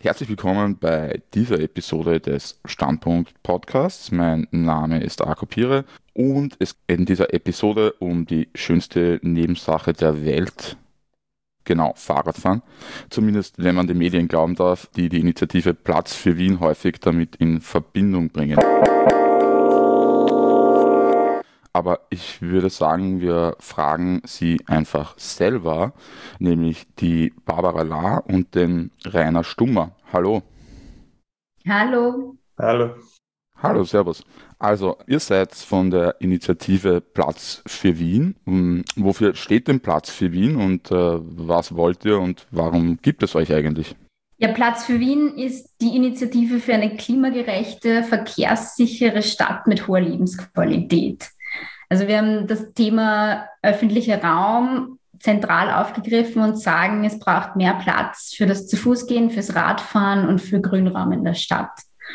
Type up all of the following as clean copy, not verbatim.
Herzlich willkommen bei dieser Episode des Standpunkt Podcasts. Mein Name ist Arko Pire und es geht in dieser Episode um die schönste Nebensache der Welt. Genau, Fahrradfahren. Zumindest, wenn man den Medien glauben darf, die die Initiative Platz für Wien häufig damit in Verbindung bringen. Aber ich würde sagen, wir fragen sie einfach selber, nämlich die Barbara Lahr und den Rainer Stummer. Hallo. Hallo. Hallo. Hallo, Servus. Also, ihr seid von der Initiative Platz für Wien. Wofür steht denn Platz für Wien und was wollt ihr und warum gibt es euch eigentlich? Ja, Platz für Wien ist die Initiative für eine klimagerechte, verkehrssichere Stadt mit hoher Lebensqualität. Also wir haben das Thema öffentlicher Raum zentral aufgegriffen und sagen, es braucht mehr Platz für das Zu-Fuß-Gehen, fürs Radfahren und für Grünraum in der Stadt.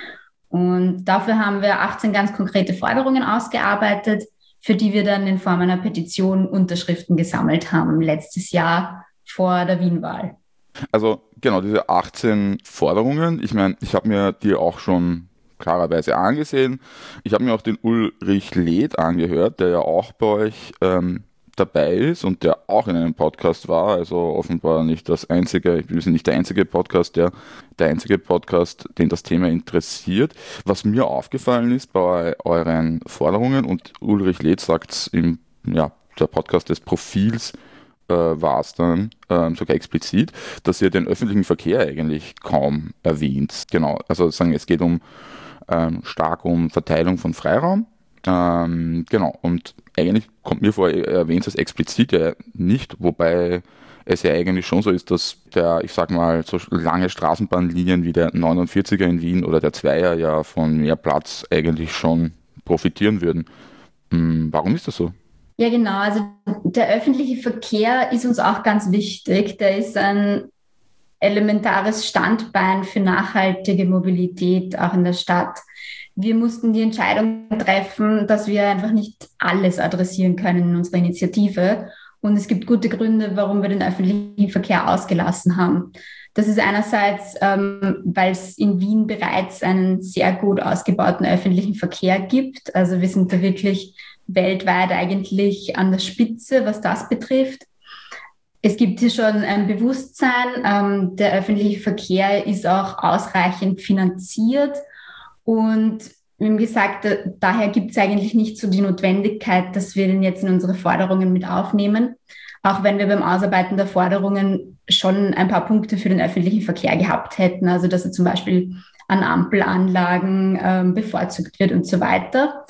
Und dafür haben wir 18 ganz konkrete Forderungen ausgearbeitet, für die wir dann in Form einer Petition Unterschriften gesammelt haben, letztes Jahr vor der Wien-Wahl. Also genau, diese 18 Forderungen, ich meine, ich habe mir die auch schon klarerweise angesehen. Ich habe mir auch den Ulrich Leth angehört, der ja auch bei euch dabei ist und der auch in einem Podcast war, also offenbar nicht das einzige, wir sind nicht der einzige Podcast, der einzige Podcast, den das Thema interessiert. Was mir aufgefallen ist bei euren Forderungen, und Ulrich Leth sagt es im, ja, der Podcast des Profils, war es dann sogar explizit, dass ihr den öffentlichen Verkehr eigentlich kaum erwähnt. Genau, also sagen, es geht stark um Verteilung von Freiraum. Genau, und eigentlich kommt mir vor, er erwähnt es explizit ja nicht, wobei es ja eigentlich schon so ist, dass ich sag mal, so lange Straßenbahnlinien wie der 49er in Wien oder der Zweier ja von mehr Platz eigentlich schon profitieren würden. Warum ist das so? Ja, genau. Also der öffentliche Verkehr ist uns auch ganz wichtig. Der ist ein elementares Standbein für nachhaltige Mobilität auch in der Stadt. Wir mussten die Entscheidung treffen, dass wir einfach nicht alles adressieren können in unserer Initiative. Und es gibt gute Gründe, warum wir den öffentlichen Verkehr ausgelassen haben. Das ist einerseits, weil es in Wien bereits einen sehr gut ausgebauten öffentlichen Verkehr gibt. Also wir sind da wirklich weltweit eigentlich an der Spitze, was das betrifft. Es gibt hier schon ein Bewusstsein, der öffentliche Verkehr ist auch ausreichend finanziert und wie gesagt, daher gibt es eigentlich nicht so die Notwendigkeit, dass wir den jetzt in unsere Forderungen mit aufnehmen, auch wenn wir beim Ausarbeiten der Forderungen schon ein paar Punkte für den öffentlichen Verkehr gehabt hätten, also dass er zum Beispiel an Ampelanlagen bevorzugt wird und so weiter.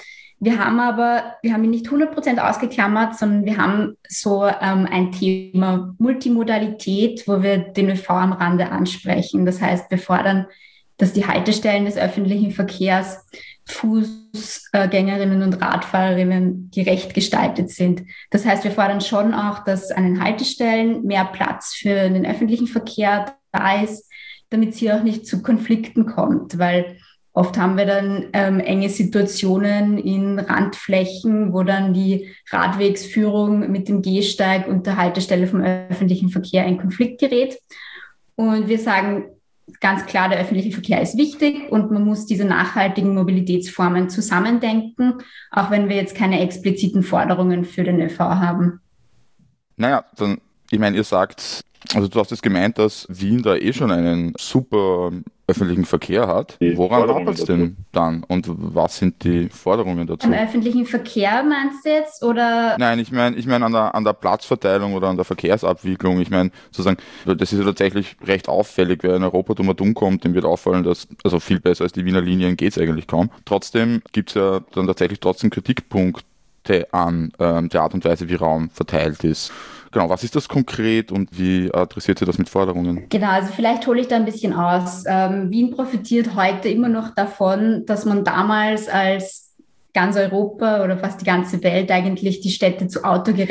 Wir haben ihn nicht 100% ausgeklammert, sondern wir haben so ein Thema Multimodalität, wo wir den ÖV am Rande ansprechen. Das heißt, wir fordern, dass die Haltestellen des öffentlichen Verkehrs Fußgängerinnen und Radfahrerinnen gerecht gestaltet sind. Das heißt, wir fordern schon auch, dass an den Haltestellen mehr Platz für den öffentlichen Verkehr da ist, damit es hier auch nicht zu Konflikten kommt, weil oft haben wir dann enge Situationen in Randflächen, wo dann die Radwegsführung mit dem Gehsteig und der Haltestelle vom öffentlichen Verkehr in Konflikt gerät. Und wir sagen ganz klar, der öffentliche Verkehr ist wichtig und man muss diese nachhaltigen Mobilitätsformen zusammendenken, auch wenn wir jetzt keine expliziten Forderungen für den ÖV haben. Naja, dann, ich meine, ihr sagt, also du hast jetzt gemeint, dass Wien da eh schon einen super öffentlichen Verkehr hat. Die Woran Forderungen hapert es dazu. denn dann und was sind die Forderungen Am dazu? öffentlichen Verkehr meinst du jetzt oder? Nein, ich meine an der Platzverteilung oder an der Verkehrsabwicklung. Ich meine, sozusagen, das ist ja tatsächlich recht auffällig. Wer in Europa dumm und dumm kommt, dem wird auffallen, dass, also viel besser als die Wiener Linien geht's eigentlich kaum. Trotzdem gibt's ja dann tatsächlich trotzdem Kritikpunkte an der Art und Weise, wie Raum verteilt ist. Genau, was ist das konkret und wie adressiert ihr das mit Forderungen? Genau, also vielleicht hole ich da ein bisschen aus. Wien profitiert heute immer noch davon, dass man damals als ganz Europa oder fast die ganze Welt eigentlich die Städte zu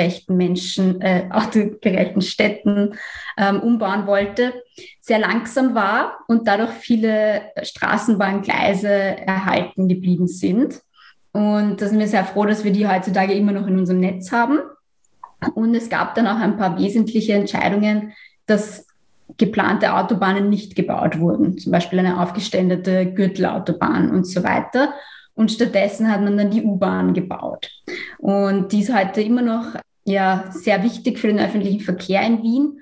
autogerechten Städten umbauen wollte, sehr langsam war und dadurch viele Straßenbahngleise erhalten geblieben sind. Und da sind wir sehr froh, dass wir die heutzutage immer noch in unserem Netz haben. Und es gab dann auch ein paar wesentliche Entscheidungen, dass geplante Autobahnen nicht gebaut wurden, zum Beispiel eine aufgeständete Gürtelautobahn und so weiter. Und stattdessen hat man dann die U-Bahn gebaut. Und die ist heute immer noch sehr wichtig für den öffentlichen Verkehr in Wien.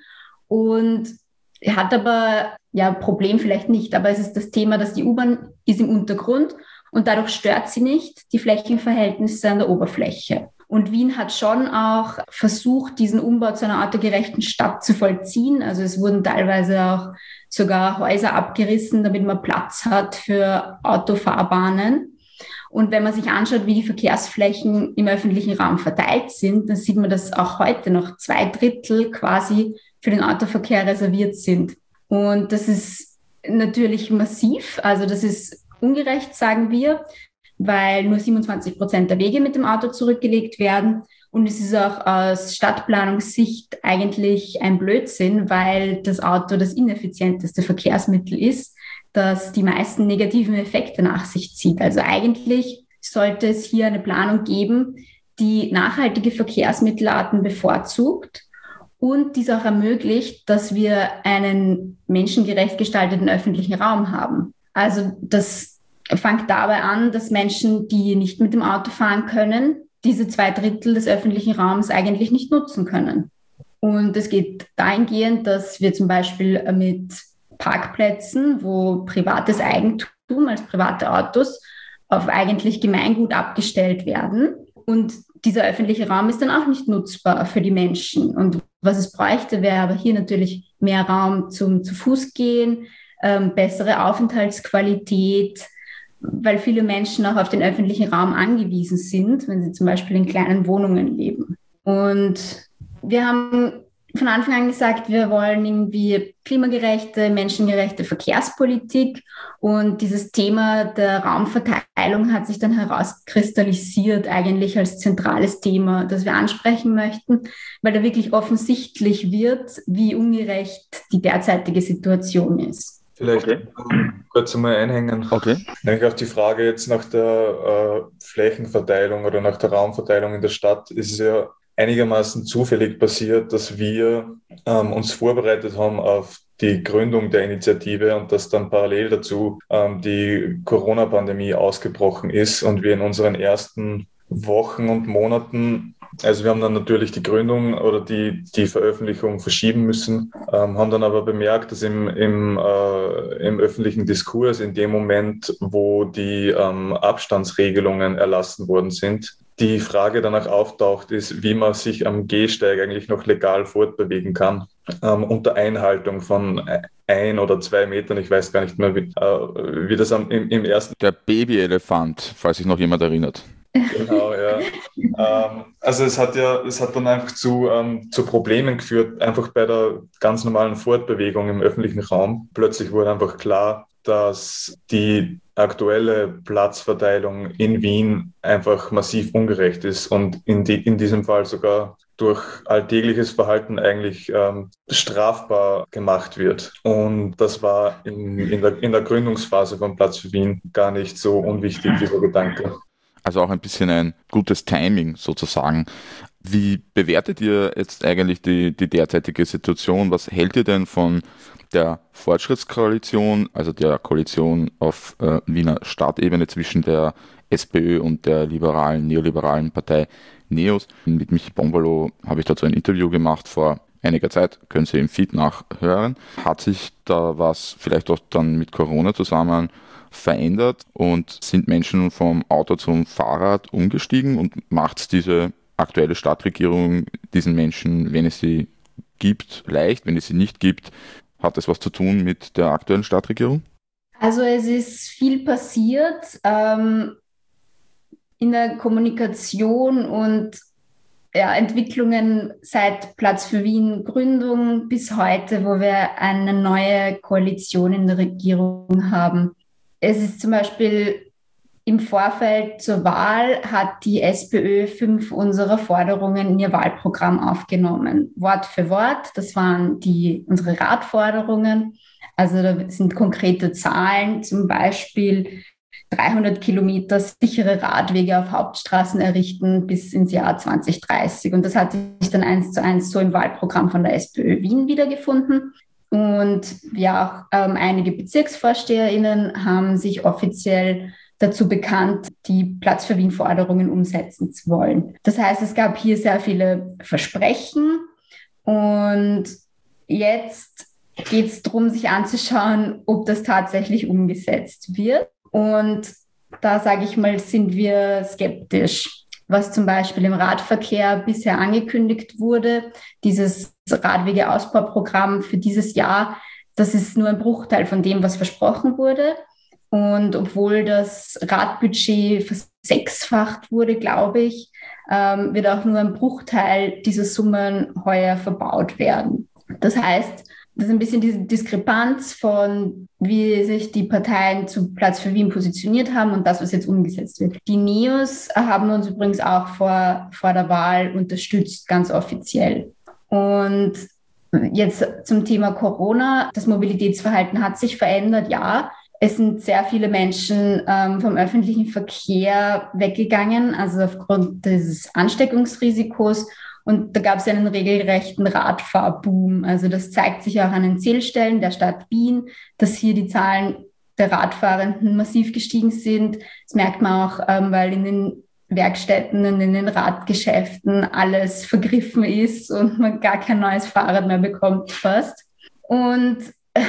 Und hat aber, Problem vielleicht nicht, aber es ist das Thema, dass die U-Bahn ist im Untergrund und dadurch stört sie nicht die Flächenverhältnisse an der Oberfläche. Und Wien hat schon auch versucht, diesen Umbau zu einer autogerechten Stadt zu vollziehen. Also es wurden teilweise auch sogar Häuser abgerissen, damit man Platz hat für Autofahrbahnen. Und wenn man sich anschaut, wie die Verkehrsflächen im öffentlichen Raum verteilt sind, dann sieht man, dass auch heute noch 2/3 quasi für den Autoverkehr reserviert sind. Und das ist natürlich massiv. Also das ist ungerecht, sagen wir, weil nur 27% der Wege mit dem Auto zurückgelegt werden. Und es ist auch aus Stadtplanungssicht eigentlich ein Blödsinn, weil das Auto das ineffizienteste Verkehrsmittel ist, das die meisten negativen Effekte nach sich zieht. Also eigentlich sollte es hier eine Planung geben, die nachhaltige Verkehrsmittelarten bevorzugt und dies auch ermöglicht, dass wir einen menschengerecht gestalteten öffentlichen Raum haben. Also das fängt dabei an, dass Menschen, die nicht mit dem Auto fahren können, diese 2/3 des öffentlichen Raums eigentlich nicht nutzen können. Und es geht dahingehend, dass wir zum Beispiel mit Parkplätzen, wo privates Eigentum als private Autos auf eigentlich Gemeingut abgestellt werden. Und dieser öffentliche Raum ist dann auch nicht nutzbar für die Menschen. Und was es bräuchte, wäre aber hier natürlich mehr Raum zum zu Fuß gehen, bessere Aufenthaltsqualität, weil viele Menschen auch auf den öffentlichen Raum angewiesen sind, wenn sie zum Beispiel in kleinen Wohnungen leben. Und wir haben von Anfang an gesagt, wir wollen irgendwie klimagerechte, menschengerechte Verkehrspolitik. Und dieses Thema der Raumverteilung hat sich dann herauskristallisiert eigentlich als zentrales Thema, das wir ansprechen möchten, weil da wirklich offensichtlich wird, wie ungerecht die derzeitige Situation ist. Vielleicht kurz einmal einhängen. Okay. Nämlich auf die Frage jetzt nach der Flächenverteilung oder nach der Raumverteilung in der Stadt ist es ja einigermaßen zufällig passiert, dass wir uns vorbereitet haben auf die Gründung der Initiative und dass dann parallel dazu die Corona-Pandemie ausgebrochen ist und wir in unseren ersten Wochen und Monaten, also wir haben dann natürlich die Gründung oder die Veröffentlichung verschieben müssen, haben dann aber bemerkt, dass im öffentlichen Diskurs in dem Moment, wo die Abstandsregelungen erlassen worden sind, die Frage danach auftaucht, ist, wie man sich am Gehsteig eigentlich noch legal fortbewegen kann, unter Einhaltung von 1 oder 2 Metern. Ich weiß gar nicht mehr, wie das im ersten... Der Babyelefant, falls sich noch jemand erinnert. Genau, ja. Also es hat dann einfach zu Problemen geführt, einfach bei der ganz normalen Fortbewegung im öffentlichen Raum. Plötzlich wurde einfach klar, dass die aktuelle Platzverteilung in Wien einfach massiv ungerecht ist und in diesem Fall sogar durch alltägliches Verhalten eigentlich strafbar gemacht wird. Und das war in der Gründungsphase von Platz für Wien gar nicht so unwichtig, dieser Gedanke. Also auch ein bisschen ein gutes Timing sozusagen. Wie bewertet ihr jetzt eigentlich die derzeitige Situation? Was hält ihr denn von der Fortschrittskoalition, also der Koalition auf Wiener Stadtebene zwischen der SPÖ und der neoliberalen Partei NEOS? Mit Michi Bombalo habe ich dazu ein Interview gemacht vor einiger Zeit, können Sie im Feed nachhören. Hat sich da was vielleicht auch dann mit Corona zusammen verändert und sind Menschen vom Auto zum Fahrrad umgestiegen und macht diese aktuelle Stadtregierung diesen Menschen, wenn es sie gibt, leicht, wenn es sie nicht gibt, hat das was zu tun mit der aktuellen Stadtregierung? Also es ist viel passiert in der Kommunikation und Entwicklungen seit Platz für Wien Gründung bis heute, wo wir eine neue Koalition in der Regierung haben. Es ist zum Beispiel im Vorfeld zur Wahl hat die SPÖ 5 unserer Forderungen in ihr Wahlprogramm aufgenommen. Wort für Wort, das waren unsere Radforderungen. Also da sind konkrete Zahlen, zum Beispiel 300 Kilometer sichere Radwege auf Hauptstraßen errichten bis ins Jahr 2030. Und das hat sich dann 1:1 so im Wahlprogramm von der SPÖ Wien wiedergefunden. Und ja, auch einige BezirksvorsteherInnen haben sich offiziell dazu bekannt, die Platz für Wien-Forderungen umsetzen zu wollen. Das heißt, es gab hier sehr viele Versprechen und jetzt geht es darum, sich anzuschauen, ob das tatsächlich umgesetzt wird. Und da, sage ich mal, sind wir skeptisch. Was zum Beispiel im Radverkehr bisher angekündigt wurde, dieses Radwegeausbauprogramm für dieses Jahr, das ist nur ein Bruchteil von dem, was versprochen wurde. Und obwohl das Radbudget versechsfacht wurde, glaube ich, wird auch nur ein Bruchteil dieser Summen heuer verbaut werden. Das heißt, das ist ein bisschen diese Diskrepanz von, wie sich die Parteien zu Platz für Wien positioniert haben und das, was jetzt umgesetzt wird. Die NEOS haben uns übrigens auch vor der Wahl unterstützt, ganz offiziell. Und jetzt zum Thema Corona. Das Mobilitätsverhalten hat sich verändert, ja. Es sind sehr viele Menschen vom öffentlichen Verkehr weggegangen, also aufgrund des Ansteckungsrisikos. Und da gab es einen regelrechten Radfahrboom. Also das zeigt sich auch an den Zählstellen der Stadt Wien, dass hier die Zahlen der Radfahrenden massiv gestiegen sind. Das merkt man auch, weil in den Werkstätten und in den Radgeschäften alles vergriffen ist und man gar kein neues Fahrrad mehr bekommt fast. Und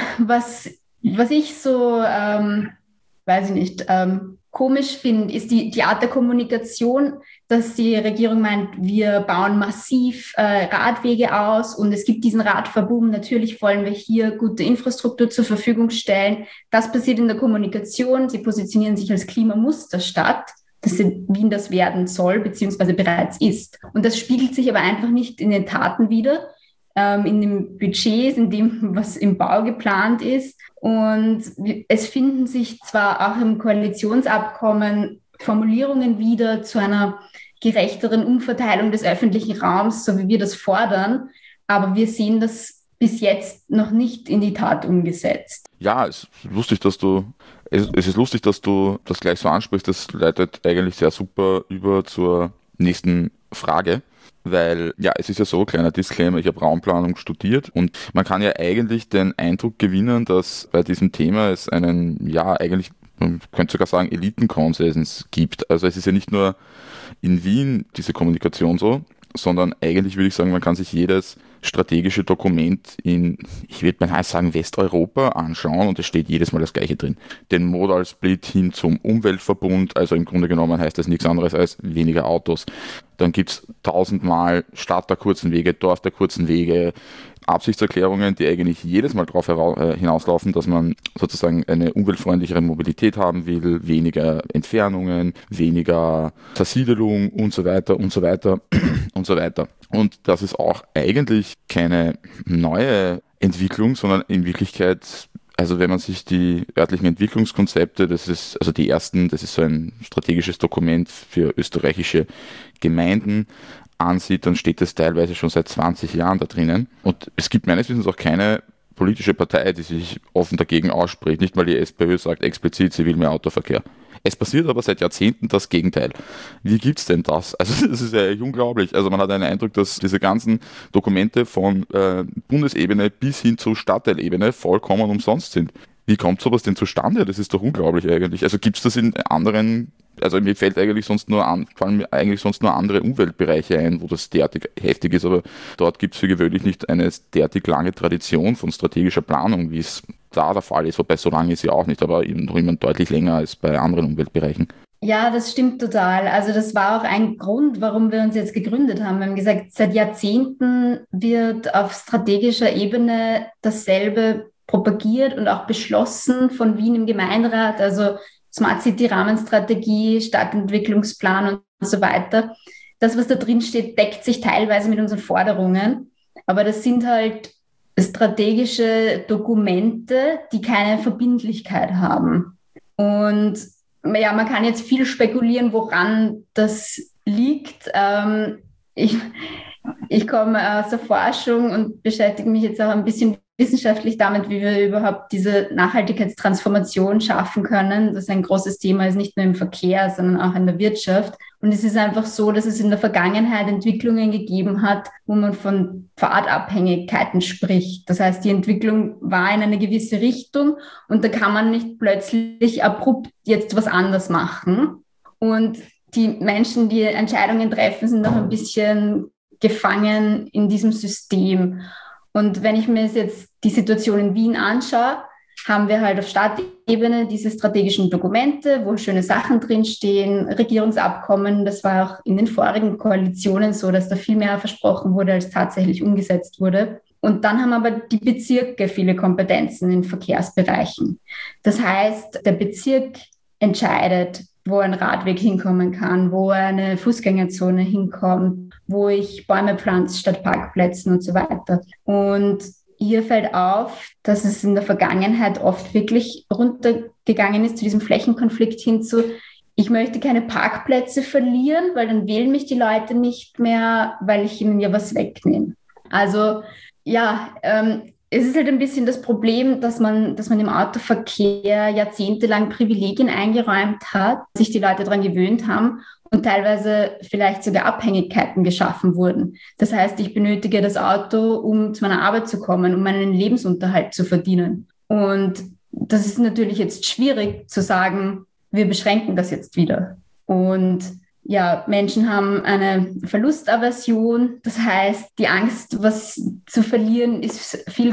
was ich so, weiß ich nicht, komisch finde, ist die Art der Kommunikation, dass die Regierung meint, wir bauen massiv Radwege aus und es gibt diesen Radfahrboom. Natürlich wollen wir hier gute Infrastruktur zur Verfügung stellen. Das passiert in der Kommunikation. Sie positionieren sich als Klimamusterstadt, dass Wien das werden soll, beziehungsweise bereits ist. Und das spiegelt sich aber einfach nicht in den Taten wider, in den Budgets, in dem, was im Bau geplant ist. Und es finden sich zwar auch im Koalitionsabkommen Formulierungen wieder zu einer gerechteren Umverteilung des öffentlichen Raums, so wie wir das fordern, aber wir sehen das bis jetzt noch nicht in die Tat umgesetzt. Ja, es ist lustig, dass du das gleich so ansprichst. Das leitet eigentlich sehr super über zur nächsten Frage. Weil, ja, es ist ja so, kleiner Disclaimer, ich habe Raumplanung studiert und man kann ja eigentlich den Eindruck gewinnen, dass bei diesem Thema es einen, ja, eigentlich, man könnte sogar sagen, Elitenkonsens gibt. Also es ist ja nicht nur in Wien diese Kommunikation so, sondern eigentlich würde ich sagen, man kann sich jedes strategische Dokument in, ich würde mal sagen, Westeuropa anschauen und es steht jedes Mal das Gleiche drin. Den Modal Split hin zum Umweltverbund, also im Grunde genommen heißt das nichts anderes als weniger Autos. Dann gibt's 1000-mal Stadt der kurzen Wege, Dorf der kurzen Wege, Absichtserklärungen, die eigentlich jedes Mal darauf hinauslaufen, dass man sozusagen eine umweltfreundlichere Mobilität haben will, weniger Entfernungen, weniger Zersiedelung und so weiter und so weiter und so weiter. Und das ist auch eigentlich keine neue Entwicklung, sondern in Wirklichkeit, also wenn man sich die örtlichen Entwicklungskonzepte, das ist also die ersten, das ist so ein strategisches Dokument für österreichische Gemeinden, ansieht, dann steht das teilweise schon seit 20 Jahren da drinnen. Und es gibt meines Wissens auch keine politische Partei, die sich offen dagegen ausspricht. Nicht mal die SPÖ sagt explizit, sie will mehr Autoverkehr. Es passiert aber seit Jahrzehnten das Gegenteil. Wie gibt's denn das? Also das ist ja echt unglaublich. Also man hat einen Eindruck, dass diese ganzen Dokumente von Bundesebene bis hin zur Stadtteilebene vollkommen umsonst sind. Wie kommt sowas denn zustande? Das ist doch unglaublich eigentlich. Also gibt's das in anderen, also mir fällt eigentlich sonst nur fallen mir eigentlich sonst nur andere Umweltbereiche ein, wo das derartig heftig ist, aber dort gibt's für gewöhnlich nicht eine derartig lange Tradition von strategischer Planung, wie es da der Fall ist, wobei so lange ist sie auch nicht, aber noch immer deutlich länger als bei anderen Umweltbereichen. Ja, das stimmt total. Also das war auch ein Grund, warum wir uns jetzt gegründet haben. Wir haben gesagt, seit Jahrzehnten wird auf strategischer Ebene dasselbe propagiert und auch beschlossen von Wien im Gemeinderat, also Smart City Rahmenstrategie, Stadtentwicklungsplan und so weiter. Das, was da drin steht, deckt sich teilweise mit unseren Forderungen, aber das sind halt strategische Dokumente, die keine Verbindlichkeit haben. Und ja, man kann jetzt viel spekulieren, woran das liegt. Ich komme aus der Forschung und beschäftige mich jetzt auch ein bisschen wissenschaftlich damit, wie wir überhaupt diese Nachhaltigkeitstransformation schaffen können. Das ein großes Thema ist, nicht nur im Verkehr, sondern auch in der Wirtschaft. Und es ist einfach so, dass es in der Vergangenheit Entwicklungen gegeben hat, wo man von Pfadabhängigkeiten spricht. Das heißt, die Entwicklung war in eine gewisse Richtung und da kann man nicht plötzlich abrupt jetzt was anders machen. Und die Menschen, die Entscheidungen treffen, sind noch ein bisschen gefangen in diesem System. Und wenn ich mir jetzt die Situation in Wien anschaue, haben wir halt auf Stadtebene diese strategischen Dokumente, wo schöne Sachen drinstehen, Regierungsabkommen. Das war auch in den vorigen Koalitionen so, dass da viel mehr versprochen wurde, als tatsächlich umgesetzt wurde. Und dann haben aber die Bezirke viele Kompetenzen in Verkehrsbereichen. Das heißt, der Bezirk entscheidet, wo ein Radweg hinkommen kann, wo eine Fußgängerzone hinkommt, wo ich Bäume pflanze statt Parkplätzen und so weiter. Und hier fällt auf, dass es in der Vergangenheit oft wirklich runtergegangen ist zu diesem Flächenkonflikt hinzu. Ich möchte keine Parkplätze verlieren, weil dann wählen mich die Leute nicht mehr, weil ich ihnen ja was wegnehme. Also ja, es ist halt ein bisschen das Problem, dass man im Autoverkehr jahrzehntelang Privilegien eingeräumt hat, sich die Leute daran gewöhnt haben und teilweise vielleicht sogar Abhängigkeiten geschaffen wurden. Das heißt, ich benötige das Auto, um zu meiner Arbeit zu kommen, um meinen Lebensunterhalt zu verdienen. Und das ist natürlich jetzt schwierig zu sagen, wir beschränken das jetzt wieder. Und ja, Menschen haben eine Verlustaversion. Das heißt, die Angst, was zu verlieren, ist viel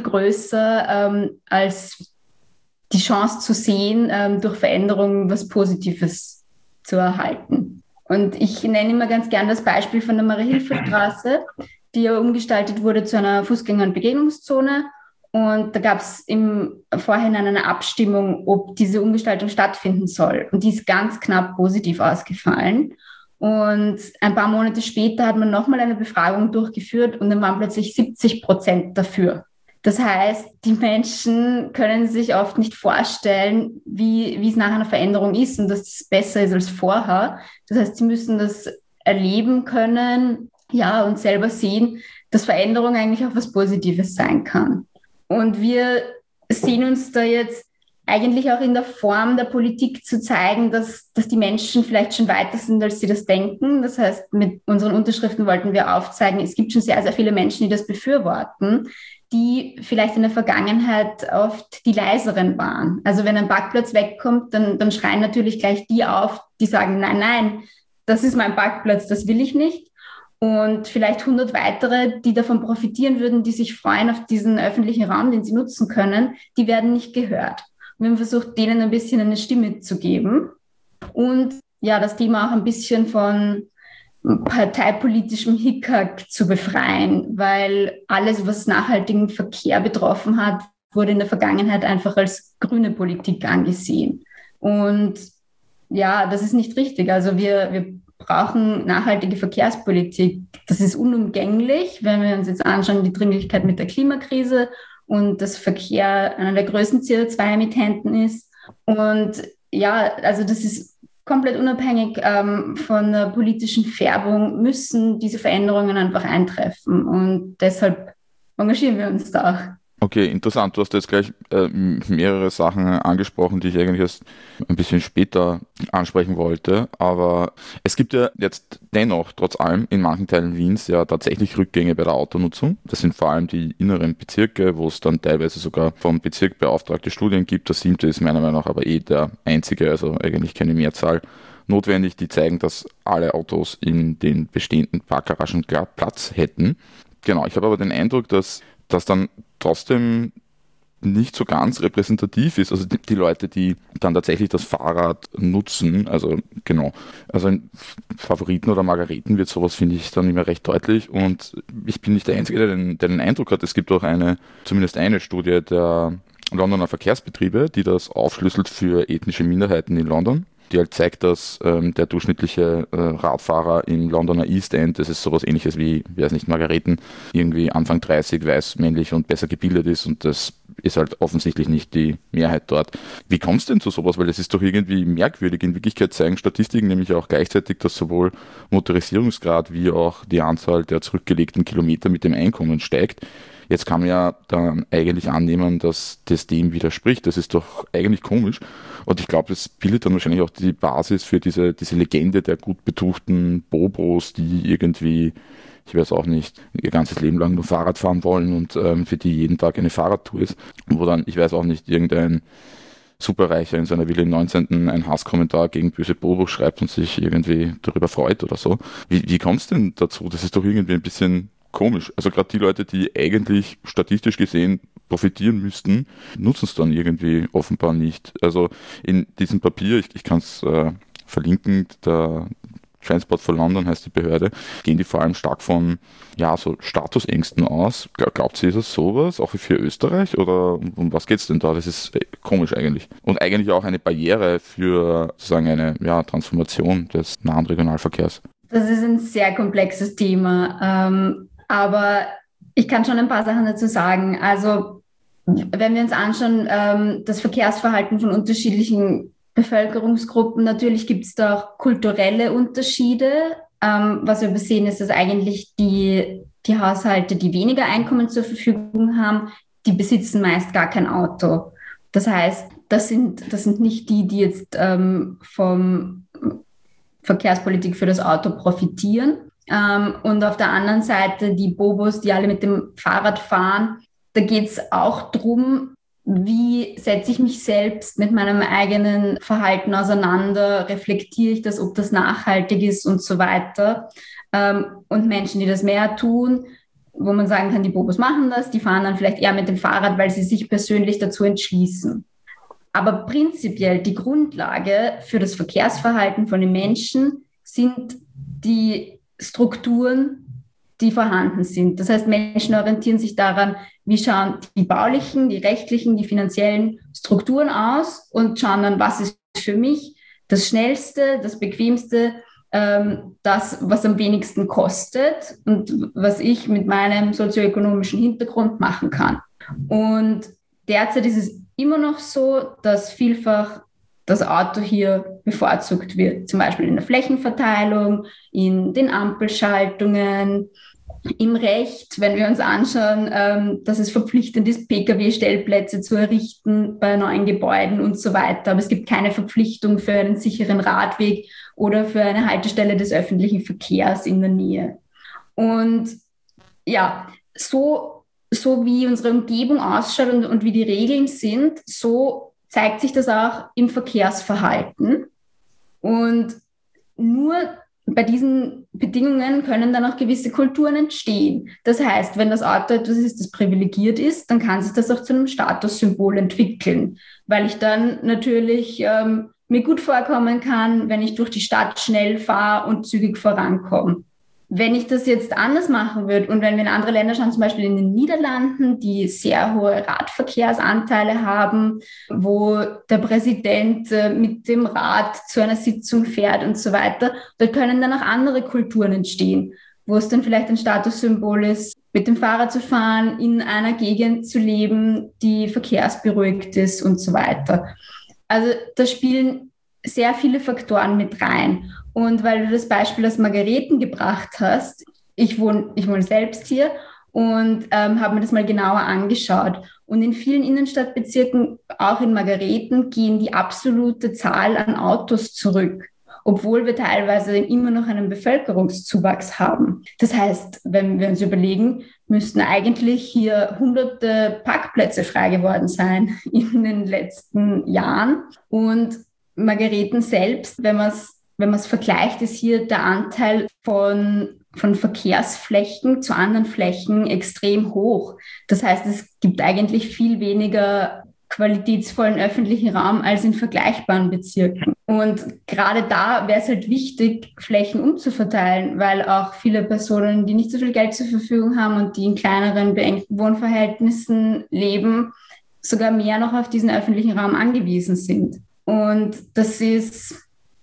größer als die Chance zu sehen, durch Veränderungen was Positives zu erhalten. Und ich nenne immer ganz gern das Beispiel von der Marie-Hilfer-Straße, die ja umgestaltet wurde zu einer Fußgänger- und Begegnungszone. Und da gab es im Vorhinein eine Abstimmung, ob diese Umgestaltung stattfinden soll. Und die ist ganz knapp positiv ausgefallen. Und ein paar Monate später hat man nochmal eine Befragung durchgeführt und dann waren plötzlich 70% dafür. Das heißt, die Menschen können sich oft nicht vorstellen, wie es nach einer Veränderung ist und dass es besser ist als vorher. Das heißt, sie müssen das erleben können, ja, und selber sehen, dass Veränderung eigentlich auch was Positives sein kann. Und wir sehen uns da jetzt eigentlich auch in der Form der Politik zu zeigen, dass die Menschen vielleicht schon weiter sind, als sie das denken. Das heißt, mit unseren Unterschriften wollten wir aufzeigen, es gibt schon sehr, sehr viele Menschen, die das befürworten, die vielleicht in der Vergangenheit oft die leiseren waren. Also wenn ein Parkplatz wegkommt, dann schreien natürlich gleich die auf, die sagen, nein, das ist mein Parkplatz, das will ich nicht. Und vielleicht 100 weitere, die davon profitieren würden, die sich freuen auf diesen öffentlichen Raum, den sie nutzen können, die werden nicht gehört. Wir haben versucht, denen ein bisschen eine Stimme zu geben und ja, das Thema auch ein bisschen von parteipolitischem Hickhack zu befreien, weil alles, was nachhaltigen Verkehr betroffen hat, wurde in der Vergangenheit einfach als grüne Politik angesehen. Und ja, das ist nicht richtig. Also wir brauchen nachhaltige Verkehrspolitik. Das ist unumgänglich, wenn wir uns jetzt anschauen, die Dringlichkeit mit der Klimakrise und dass Verkehr einer der größten CO2-Emittenten ist. Und ja, also das ist komplett unabhängig von der politischen Färbung, müssen diese Veränderungen einfach eintreffen. Und deshalb engagieren wir uns da auch. Okay, interessant. Du hast jetzt gleich mehrere Sachen angesprochen, die ich eigentlich erst ein bisschen später ansprechen wollte. Aber es gibt ja jetzt dennoch, trotz allem, in manchen Teilen Wiens ja tatsächlich Rückgänge bei der Autonutzung. Das sind vor allem die inneren Bezirke, wo es dann teilweise sogar vom Bezirk beauftragte Studien gibt. Der 7. ist meiner Meinung nach aber der einzige, also eigentlich keine Mehrzahl notwendig, die zeigen, dass alle Autos in den bestehenden Parkgaragen Platz hätten. Genau, ich habe aber den Eindruck, dass das dann trotzdem nicht so ganz repräsentativ ist. Also die Leute, die dann tatsächlich das Fahrrad nutzen, also genau, also in Favoriten oder Margareten wird sowas, finde ich, dann immer recht deutlich. Und ich bin nicht der Einzige, der den Eindruck hat, es gibt auch zumindest eine Studie der Londoner Verkehrsbetriebe, die das aufschlüsselt für ethnische Minderheiten in London, die halt zeigt, dass der durchschnittliche Radfahrer im Londoner East End, das ist sowas ähnliches wie, weiß nicht, Margareten, irgendwie Anfang 30, weiß, männlich und besser gebildet ist und das ist halt offensichtlich nicht die Mehrheit dort. Wie kommt es denn zu sowas? Weil das ist doch irgendwie merkwürdig. In Wirklichkeit zeigen Statistiken nämlich auch gleichzeitig, dass sowohl Motorisierungsgrad wie auch die Anzahl der zurückgelegten Kilometer mit dem Einkommen steigt. Jetzt kann man ja dann eigentlich annehmen, dass das dem widerspricht. Das ist doch eigentlich komisch. Und ich glaube, das bildet dann wahrscheinlich auch die Basis für diese Legende der gut betuchten Bobos, die irgendwie, ich weiß auch nicht, ihr ganzes Leben lang nur Fahrrad fahren wollen und für die jeden Tag eine Fahrradtour ist. Wo dann, ich weiß auch nicht, irgendein Superreicher in seiner Villa im 19. einen Hasskommentar gegen böse Bobos schreibt und sich irgendwie darüber freut oder so. Wie kommt es denn dazu? Das ist doch irgendwie ein bisschen komisch. Also gerade die Leute, die eigentlich statistisch gesehen profitieren müssten, nutzen es dann irgendwie offenbar nicht. Also in diesem Papier, ich kann es verlinken, der Transport for London heißt die Behörde, gehen die vor allem stark von so Statusängsten aus. Glaubt ihr, ist das sowas, auch für Österreich? Oder um was geht es denn da? Das ist komisch eigentlich. Und eigentlich auch eine Barriere für sozusagen eine Transformation des nahen Regionalverkehrs. Das ist ein sehr komplexes Thema. Aber ich kann schon ein paar Sachen dazu sagen. Also wenn wir uns anschauen, das Verkehrsverhalten von unterschiedlichen Bevölkerungsgruppen, natürlich gibt es da auch kulturelle Unterschiede. Was wir sehen, ist, dass eigentlich die Haushalte, die weniger Einkommen zur Verfügung haben, die besitzen meist gar kein Auto. Das heißt, das sind nicht die jetzt vom Verkehrspolitik für das Auto profitieren. Und auf der anderen Seite die Bobos, die alle mit dem Fahrrad fahren, da geht es auch darum, wie setze ich mich selbst mit meinem eigenen Verhalten auseinander, reflektiere ich das, ob das nachhaltig ist und so weiter. Und Menschen, die das mehr tun, wo man sagen kann, die Bobos machen das, die fahren dann vielleicht eher mit dem Fahrrad, weil sie sich persönlich dazu entschließen. Aber prinzipiell die Grundlage für das Verkehrsverhalten von den Menschen sind die Strukturen, die vorhanden sind. Das heißt, Menschen orientieren sich daran, wie schauen die baulichen, die rechtlichen, die finanziellen Strukturen aus und schauen dann, was ist für mich das Schnellste, das Bequemste, das, was am wenigsten kostet und was ich mit meinem sozioökonomischen Hintergrund machen kann. Und derzeit ist es immer noch so, dass vielfach das Auto hier bevorzugt wird, zum Beispiel in der Flächenverteilung, in den Ampelschaltungen, im Recht, wenn wir uns anschauen, dass es verpflichtend ist, Pkw-Stellplätze zu errichten bei neuen Gebäuden und so weiter. Aber es gibt keine Verpflichtung für einen sicheren Radweg oder für eine Haltestelle des öffentlichen Verkehrs in der Nähe. Und ja, so wie unsere Umgebung ausschaut und wie die Regeln sind, so zeigt sich das auch im Verkehrsverhalten. Und nur bei diesen Bedingungen können dann auch gewisse Kulturen entstehen. Das heißt, wenn das Auto etwas ist, das privilegiert ist, dann kann sich das auch zu einem Statussymbol entwickeln, weil ich dann natürlich mir gut vorkommen kann, wenn ich durch die Stadt schnell fahre und zügig vorankomme. Wenn ich das jetzt anders machen würde und wenn wir in andere Länder schauen, zum Beispiel in den Niederlanden, die sehr hohe Radverkehrsanteile haben, wo der Präsident mit dem Rad zu einer Sitzung fährt und so weiter, da können dann auch andere Kulturen entstehen, wo es dann vielleicht ein Statussymbol ist, mit dem Fahrrad zu fahren, in einer Gegend zu leben, die verkehrsberuhigt ist und so weiter. Also da spielen sehr viele Faktoren mit rein. Und weil du das Beispiel aus Margareten gebracht hast, ich wohne selbst hier und habe mir das mal genauer angeschaut. Und in vielen Innenstadtbezirken, auch in Margareten, gehen die absolute Zahl an Autos zurück, obwohl wir teilweise immer noch einen Bevölkerungszuwachs haben. Das heißt, wenn wir uns überlegen, müssten eigentlich hier hunderte Parkplätze frei geworden sein in den letzten Jahren. Und Margareten selbst, wenn man es vergleicht, ist hier der Anteil von Verkehrsflächen zu anderen Flächen extrem hoch. Das heißt, es gibt eigentlich viel weniger qualitätsvollen öffentlichen Raum als in vergleichbaren Bezirken. Und gerade da wäre es halt wichtig, Flächen umzuverteilen, weil auch viele Personen, die nicht so viel Geld zur Verfügung haben und die in kleineren, beengten Wohnverhältnissen leben, sogar mehr noch auf diesen öffentlichen Raum angewiesen sind. Und das ist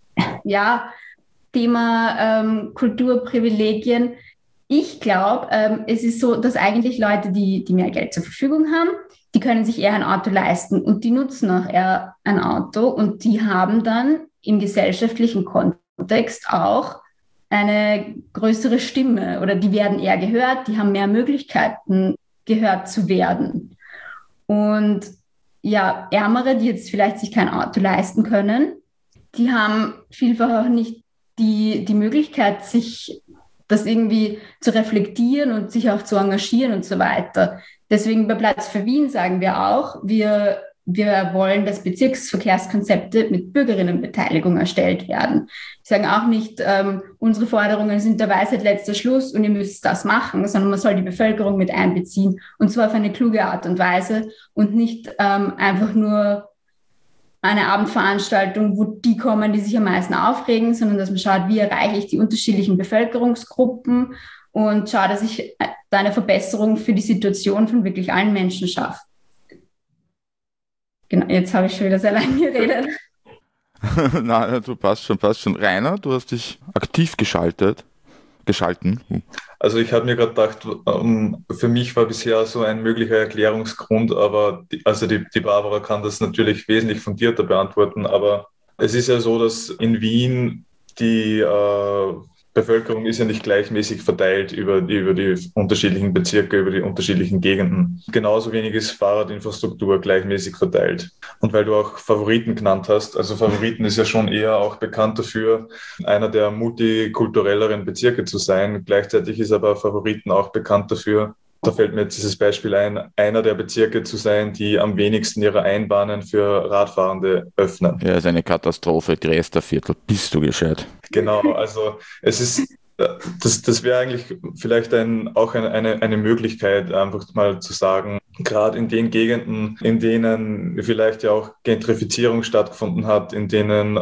Thema Kulturprivilegien. Ich glaube, es ist so, dass eigentlich Leute, die mehr Geld zur Verfügung haben, die können sich eher ein Auto leisten und die nutzen auch eher ein Auto und die haben dann im gesellschaftlichen Kontext auch eine größere Stimme oder die werden eher gehört, die haben mehr Möglichkeiten, gehört zu werden. Und ja, Ärmere, die jetzt vielleicht sich kein Auto leisten können, die haben vielfach auch nicht die Möglichkeit, sich das irgendwie zu reflektieren und sich auch zu engagieren und so weiter. Deswegen bei Platz für Wien sagen wir auch, wir wollen, dass Bezirksverkehrskonzepte mit Bürgerinnenbeteiligung erstellt werden. Wir sagen auch nicht, unsere Forderungen sind der Weisheit letzter Schluss und ihr müsst das machen, sondern man soll die Bevölkerung mit einbeziehen und zwar auf eine kluge Art und Weise und nicht einfach nur eine Abendveranstaltung, wo die kommen, die sich am meisten aufregen, sondern dass man schaut, wie erreiche ich die unterschiedlichen Bevölkerungsgruppen und schaue, dass ich da eine Verbesserung für die Situation von wirklich allen Menschen schaffe. Genau, jetzt habe ich schon wieder sehr lange geredet. Nein, du passt schon. Rainer, du hast dich aktiv geschalten. Also ich habe mir gerade gedacht, für mich war bisher so ein möglicher Erklärungsgrund, aber die Barbara kann das natürlich wesentlich fundierter beantworten, aber es ist ja so, dass in Wien die Bevölkerung ist ja nicht gleichmäßig verteilt über die unterschiedlichen Bezirke, über die unterschiedlichen Gegenden. Genauso wenig ist Fahrradinfrastruktur gleichmäßig verteilt. Und weil du auch Favoriten genannt hast, also Favoriten ist ja schon eher auch bekannt dafür, einer der multikulturelleren Bezirke zu sein. Gleichzeitig ist aber Favoriten auch bekannt dafür, da fällt mir jetzt dieses Beispiel ein, einer der Bezirke zu sein, die am wenigsten ihre Einbahnen für Radfahrende öffnen. Ja, ist eine Katastrophe. Dresdner-Viertel, bist du gescheit. Genau, also es ist, das wäre eigentlich vielleicht auch eine Möglichkeit, einfach mal zu sagen, gerade in den Gegenden, in denen vielleicht ja auch Gentrifizierung stattgefunden hat, in denen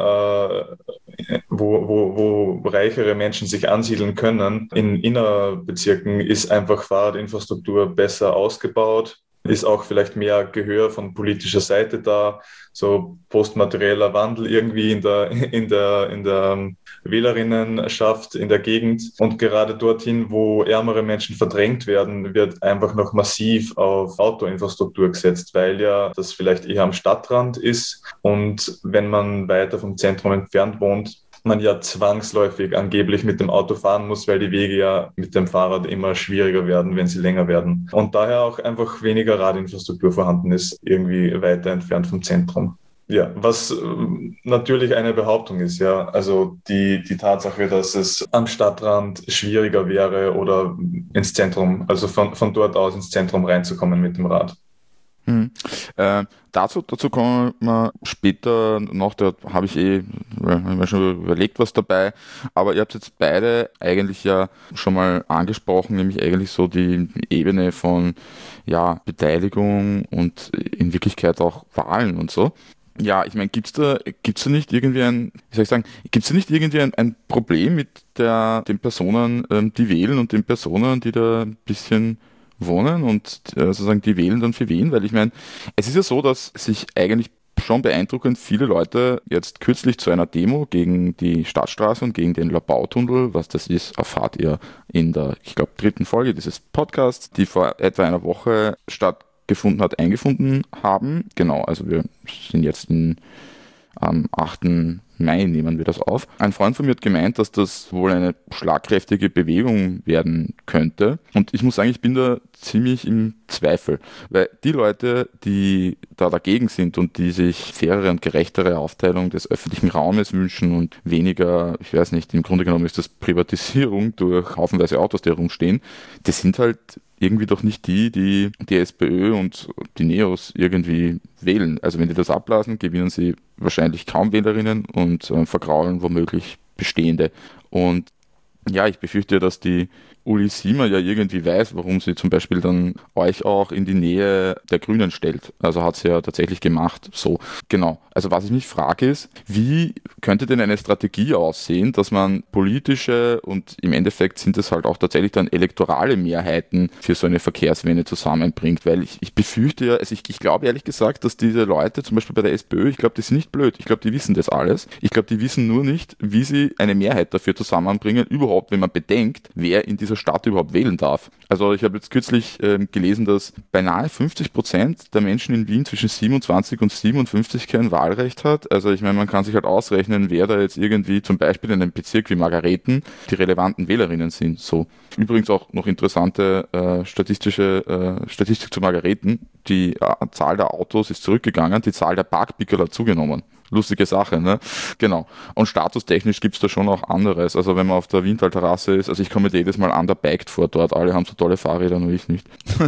wo reichere Menschen sich ansiedeln können, in Innerbezirken ist einfach Fahrradinfrastruktur besser ausgebaut, ist auch vielleicht mehr Gehör von politischer Seite da, so postmaterieller Wandel irgendwie in der Wählerinnenschaft in der Gegend. Und gerade dorthin, wo ärmere Menschen verdrängt werden, wird einfach noch massiv auf Autoinfrastruktur gesetzt, weil ja das vielleicht eher am Stadtrand ist. Und wenn man weiter vom Zentrum entfernt wohnt, man ja zwangsläufig angeblich mit dem Auto fahren muss, weil die Wege ja mit dem Fahrrad immer schwieriger werden, wenn sie länger werden. Und daher auch einfach weniger Radinfrastruktur vorhanden ist, irgendwie weiter entfernt vom Zentrum. Ja, was natürlich eine Behauptung ist, ja. Also die Tatsache, dass es am Stadtrand schwieriger wäre oder ins Zentrum, also von dort aus ins Zentrum reinzukommen mit dem Rad. Dazu kommen wir später noch, da habe ich mir schon überlegt, was dabei, aber ihr habt jetzt beide eigentlich ja schon mal angesprochen, nämlich eigentlich so die Ebene von Beteiligung und in Wirklichkeit auch Wahlen und so. Ja, ich meine, gibt's da nicht irgendwie ein Problem mit den Personen, die wählen und den Personen, die da ein bisschen wohnen und sozusagen die wählen dann für wen? Weil ich meine, es ist ja so, dass sich eigentlich schon beeindruckend viele Leute jetzt kürzlich zu einer Demo gegen die Stadtstraße und gegen den Labautunnel, was das ist, erfahrt ihr in der, ich glaube, 3. Folge dieses Podcasts, die vor etwa einer Woche stattgefunden hat, eingefunden haben. Genau, also wir sind jetzt am 8. Mai nehmen wir das auf. Ein Freund von mir hat gemeint, dass das wohl eine schlagkräftige Bewegung werden könnte. Und ich muss sagen, ich bin da ziemlich im Zweifel. Weil die Leute, die da dagegen sind und die sich fairere und gerechtere Aufteilung des öffentlichen Raumes wünschen und weniger, ich weiß nicht, im Grunde genommen ist das Privatisierung durch haufenweise Autos, die herumstehen, das sind halt irgendwie doch nicht die SPÖ und die Neos irgendwie wählen. Also wenn die das ablassen, gewinnen sie wahrscheinlich kaum Wählerinnen und vergraulen womöglich bestehende. Und ja, ich befürchte, dass die Uli Siemer ja irgendwie weiß, warum sie zum Beispiel dann euch auch in die Nähe der Grünen stellt. Also hat sie ja tatsächlich gemacht. So, genau. Also was ich mich frage ist, wie könnte denn eine Strategie aussehen, dass man politische und im Endeffekt sind es halt auch tatsächlich dann elektorale Mehrheiten für so eine Verkehrswende zusammenbringt? Weil ich befürchte ja, also ich glaube ehrlich gesagt, dass diese Leute, zum Beispiel bei der SPÖ, ich glaube, die sind nicht blöd. Ich glaube, die wissen das alles. Ich glaube, die wissen nur nicht, wie sie eine Mehrheit dafür zusammenbringen, überhaupt, wenn man bedenkt, wer in dieser dieser Stadt überhaupt wählen darf. Also ich habe jetzt kürzlich gelesen, dass beinahe 50% der Menschen in Wien zwischen 27 und 57 kein Wahlrecht hat. Also ich meine, man kann sich halt ausrechnen, wer da jetzt irgendwie zum Beispiel in einem Bezirk wie Margareten die relevanten Wählerinnen sind. So. Übrigens auch noch interessante Statistik zu Margareten. Die Zahl der Autos ist zurückgegangen, die Zahl der Parkpickel hat zugenommen. Lustige Sache, ne? Genau. Und statustechnisch gibt's da schon auch anderes. Also wenn man auf der Wiehental-Terrasse ist, also ich komme mir jedes Mal underbiked vor dort. Alle haben so tolle Fahrräder, nur ich nicht.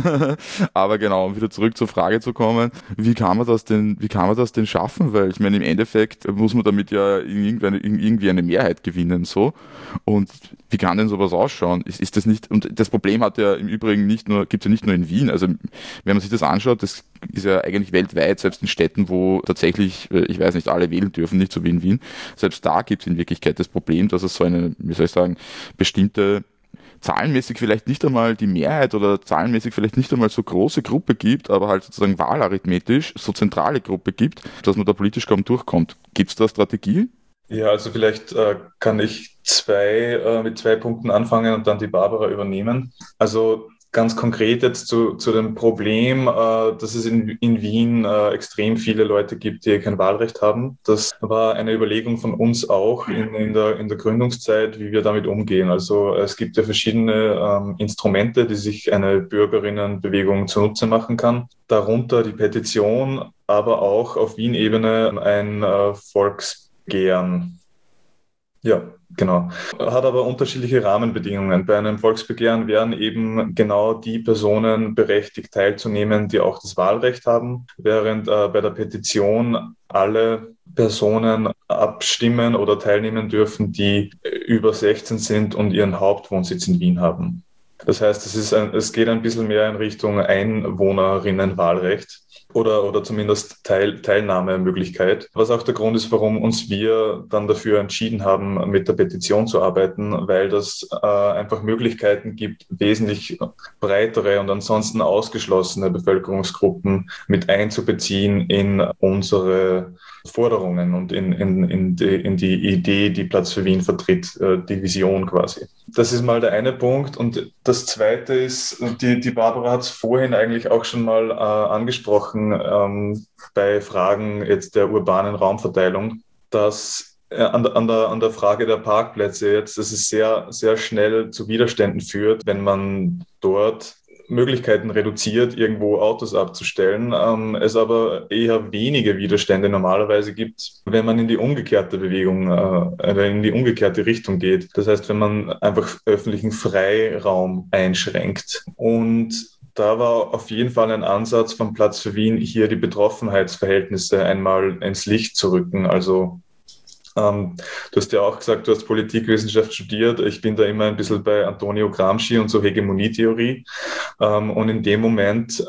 Aber genau, um wieder zurück zur Frage zu kommen, wie kann man das denn schaffen? Weil ich meine, im Endeffekt muss man damit ja irgendwie eine Mehrheit gewinnen, so. Und wie kann denn sowas ausschauen? Ist das nicht, und das Problem hat ja im Übrigen gibt's ja nicht nur in Wien. Also wenn man sich das anschaut, das ist ja eigentlich weltweit, selbst in Städten, wo tatsächlich, ich weiß nicht, alle wählen dürfen, nicht so wie in Wien. Selbst da gibt es in Wirklichkeit das Problem, dass es so eine, wie soll ich sagen, bestimmte zahlenmäßig vielleicht nicht einmal die Mehrheit oder zahlenmäßig vielleicht nicht einmal so große Gruppe gibt, aber halt sozusagen wahlarithmetisch so zentrale Gruppe gibt, dass man da politisch kaum durchkommt. Gibt es da Strategie? Ja, also vielleicht kann ich mit zwei Punkten anfangen und dann die Barbara übernehmen. Also ganz konkret jetzt zu dem Problem, dass es in Wien extrem viele Leute gibt, die kein Wahlrecht haben. Das war eine Überlegung von uns auch in der Gründungszeit, wie wir damit umgehen. Also es gibt ja verschiedene Instrumente, die sich eine Bürgerinnenbewegung zunutze machen kann. Darunter die Petition, aber auch auf Wien-Ebene ein Volksbegehren. Ja, genau. Hat aber unterschiedliche Rahmenbedingungen. Bei einem Volksbegehren wären eben genau die Personen berechtigt teilzunehmen, die auch das Wahlrecht haben, während bei der Petition alle Personen abstimmen oder teilnehmen dürfen, die über 16 sind und ihren Hauptwohnsitz in Wien haben. Das heißt, es geht ein bisschen mehr in Richtung Einwohnerinnenwahlrecht. Oder zumindest Teilnahmemöglichkeit. Was auch der Grund ist, warum uns wir dann dafür entschieden haben, mit der Petition zu arbeiten, weil das einfach Möglichkeiten gibt, wesentlich breitere und ansonsten ausgeschlossene Bevölkerungsgruppen mit einzubeziehen in unsere Forderungen und in die Idee, die Platz für Wien vertritt, die Vision quasi. Das ist mal der eine Punkt. Und das zweite ist, die Barbara hat es vorhin eigentlich auch schon mal angesprochen, bei Fragen jetzt der urbanen Raumverteilung, dass an der Frage der Parkplätze jetzt, dass es sehr, sehr schnell zu Widerständen führt, wenn man dort Möglichkeiten reduziert, irgendwo Autos abzustellen, es aber eher wenige Widerstände normalerweise gibt, wenn man in die umgekehrte in die umgekehrte Richtung geht. Das heißt, wenn man einfach öffentlichen Freiraum einschränkt. Und da war auf jeden Fall ein Ansatz vom Platz für Wien, hier die Betroffenheitsverhältnisse einmal ins Licht zu rücken. Also du hast ja auch gesagt, du hast Politikwissenschaft studiert. Ich bin da immer ein bisschen bei Antonio Gramsci und so Hegemonietheorie. Und in dem Moment,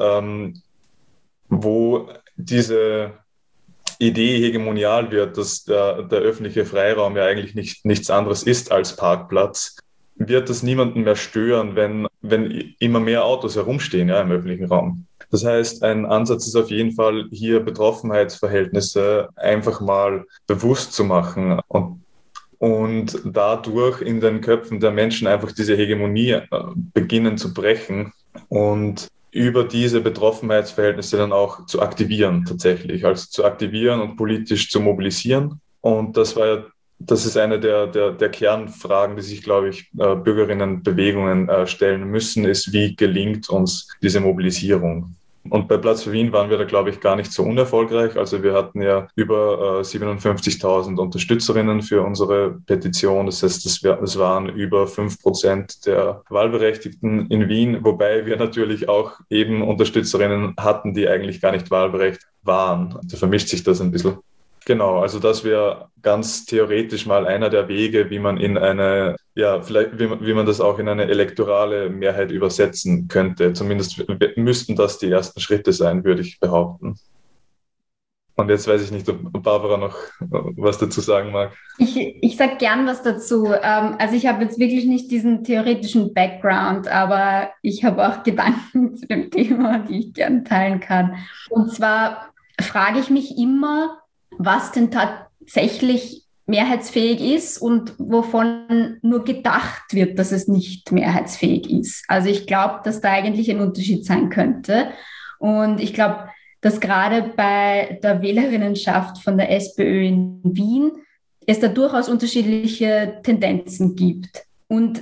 wo diese Idee hegemonial wird, dass der öffentliche Freiraum ja eigentlich nichts anderes ist als Parkplatz, wird das niemanden mehr stören, wenn immer mehr Autos herumstehen, ja, im öffentlichen Raum. Das heißt, ein Ansatz ist auf jeden Fall, hier Betroffenheitsverhältnisse einfach mal bewusst zu machen und dadurch in den Köpfen der Menschen einfach diese Hegemonie beginnen zu brechen und über diese Betroffenheitsverhältnisse dann auch zu aktivieren tatsächlich, also zu aktivieren und politisch zu mobilisieren. Und das ist eine der Kernfragen, die sich, glaube ich, Bürgerinnenbewegungen stellen müssen, ist, wie gelingt uns diese Mobilisierung? Und bei Platz für Wien waren wir da, glaube ich, gar nicht so unerfolgreich. Also wir hatten ja über 57.000 Unterstützerinnen für unsere Petition. Das heißt, das waren über 5% der Wahlberechtigten in Wien, wobei wir natürlich auch eben Unterstützerinnen hatten, die eigentlich gar nicht wahlberechtigt waren. Da vermischt sich das ein bisschen. Genau, also das wäre ganz theoretisch mal einer der Wege, wie man wie man das auch in eine elektorale Mehrheit übersetzen könnte. Zumindest müssten das die ersten Schritte sein, würde ich behaupten. Und jetzt weiß ich nicht, ob Barbara noch was dazu sagen mag. Ich sage gern was dazu. Also ich habe jetzt wirklich nicht diesen theoretischen Background, aber ich habe auch Gedanken zu dem Thema, die ich gern teilen kann. Und zwar frage ich mich immer, was denn tatsächlich mehrheitsfähig ist und wovon nur gedacht wird, dass es nicht mehrheitsfähig ist. Also ich glaube, dass da eigentlich ein Unterschied sein könnte. Und ich glaube, dass gerade bei der Wählerinnenschaft von der SPÖ in Wien es da durchaus unterschiedliche Tendenzen gibt. Und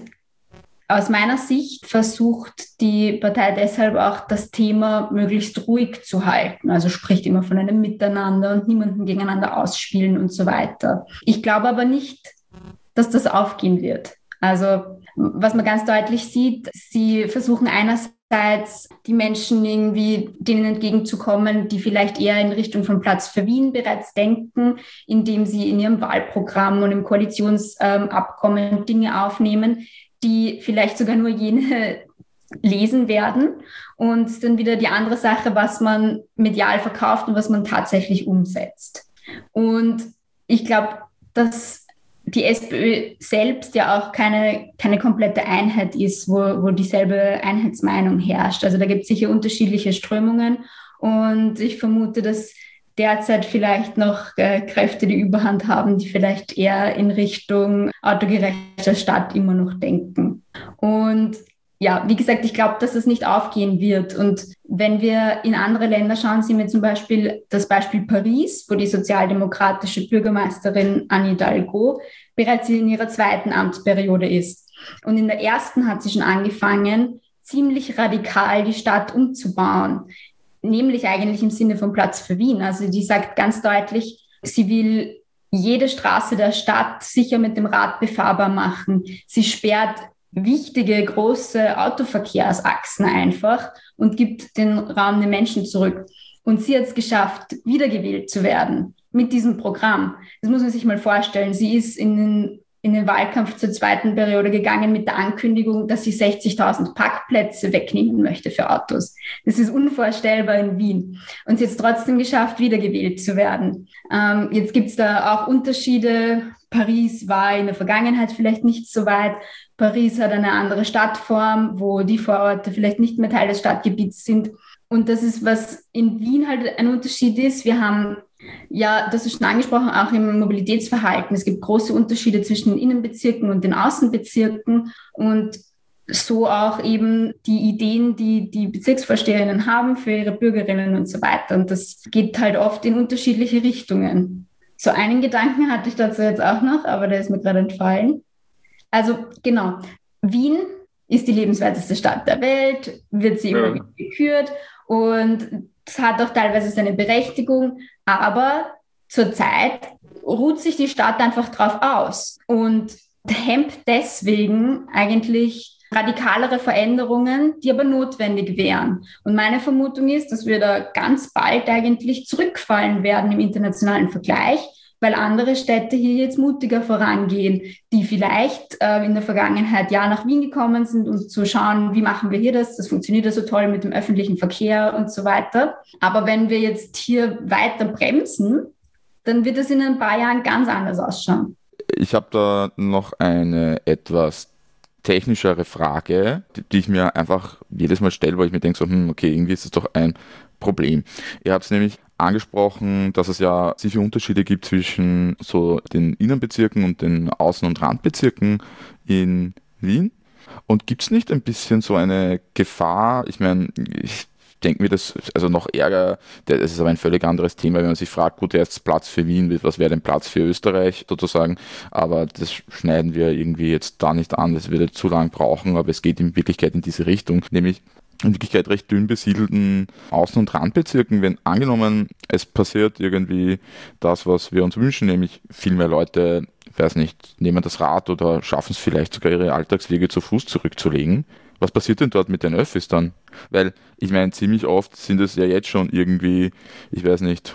aus meiner Sicht versucht die Partei deshalb auch, das Thema möglichst ruhig zu halten. Also spricht immer von einem Miteinander und niemanden gegeneinander ausspielen und so weiter. Ich glaube aber nicht, dass das aufgehen wird. Also was man ganz deutlich sieht, sie versuchen einerseits die Menschen irgendwie denen entgegenzukommen, die vielleicht eher in Richtung von Platz für Wien bereits denken, indem sie in ihrem Wahlprogramm und im Koalitionsabkommen Dinge aufnehmen, die vielleicht sogar nur jene lesen werden. Und dann wieder die andere Sache, was man medial verkauft und was man tatsächlich umsetzt. Und ich glaube, dass die SPÖ selbst ja auch keine komplette Einheit ist, wo dieselbe Einheitsmeinung herrscht. Also da gibt es sicher unterschiedliche Strömungen. Und ich vermute, dass derzeit vielleicht noch Kräfte die Überhand haben, die vielleicht eher in Richtung autogerechter Stadt immer noch denken. Und ja, wie gesagt, ich glaube, dass es nicht aufgehen wird. Und wenn wir in andere Länder schauen, sehen wir zum Beispiel das Beispiel Paris, wo die sozialdemokratische Bürgermeisterin Anne Hidalgo bereits in ihrer zweiten Amtsperiode ist. Und in der ersten hat sie schon angefangen, ziemlich radikal die Stadt umzubauen. Nämlich eigentlich im Sinne von Platz für Wien. Also die sagt ganz deutlich, sie will jede Straße der Stadt sicher mit dem Rad befahrbar machen. Sie sperrt wichtige, große Autoverkehrsachsen einfach und gibt den Raum den Menschen zurück. Und sie hat es geschafft, wiedergewählt zu werden mit diesem Programm. Das muss man sich mal vorstellen. Sie ist in den Wahlkampf zur zweiten Periode gegangen mit der Ankündigung, dass sie 60.000 Parkplätze wegnehmen möchte für Autos. Das ist unvorstellbar in Wien. Und sie hat es trotzdem geschafft, wiedergewählt zu werden. Jetzt gibt es da auch Unterschiede. Paris war in der Vergangenheit vielleicht nicht so weit. Paris hat eine andere Stadtform, wo die Vororte vielleicht nicht mehr Teil des Stadtgebiets sind. Und das ist, was in Wien halt ein Unterschied ist. Wir haben, ja, das ist schon angesprochen, auch im Mobilitätsverhalten. Es gibt große Unterschiede zwischen den Innenbezirken und den Außenbezirken und so auch eben die Ideen, die die Bezirksvorsteherinnen haben für ihre Bürgerinnen und so weiter. Und das geht halt oft in unterschiedliche Richtungen. So einen Gedanken hatte ich dazu jetzt auch noch, aber der ist mir gerade entfallen. Also genau, Wien ist die lebenswerteste Stadt der Welt, wird sie immer wieder gekürt und es hat auch teilweise seine Berechtigung, aber zurzeit ruht sich die Stadt einfach drauf aus und hemmt deswegen eigentlich radikalere Veränderungen, die aber notwendig wären. Und meine Vermutung ist, dass wir da ganz bald eigentlich zurückfallen werden im internationalen Vergleich, weil andere Städte hier jetzt mutiger vorangehen, die vielleicht in der Vergangenheit ja nach Wien gekommen sind, um zu schauen, wie machen wir hier das funktioniert ja so toll mit dem öffentlichen Verkehr und so weiter. Aber wenn wir jetzt hier weiter bremsen, dann wird es in ein paar Jahren ganz anders ausschauen. Ich habe da noch eine etwas technischere Frage, die ich mir einfach jedes Mal stelle, weil ich mir denke, so, okay, irgendwie ist das doch ein Problem. Ihr habt es nämlich angesprochen, dass es ja sicher Unterschiede gibt zwischen so den Innenbezirken und den Außen- und Randbezirken in Wien. Und gibt es nicht ein bisschen so eine Gefahr? Ich meine, ich denke mir das, also noch ärger, das ist aber ein völlig anderes Thema, wenn man sich fragt, gut, jetzt Platz für Wien, was wäre denn Platz für Österreich sozusagen, aber das schneiden wir irgendwie jetzt da nicht an, das würde zu lang brauchen, aber es geht in Wirklichkeit in diese Richtung, nämlich in Wirklichkeit recht dünn besiedelten Außen- und Randbezirken, wenn angenommen, es passiert irgendwie das, was wir uns wünschen, nämlich viel mehr Leute, ich weiß nicht, nehmen das Rad oder schaffen es vielleicht sogar ihre Alltagswege zu Fuß zurückzulegen. Was passiert denn dort mit den Öffis dann? Weil, ich meine, ziemlich oft sind es ja jetzt schon irgendwie, ich weiß nicht,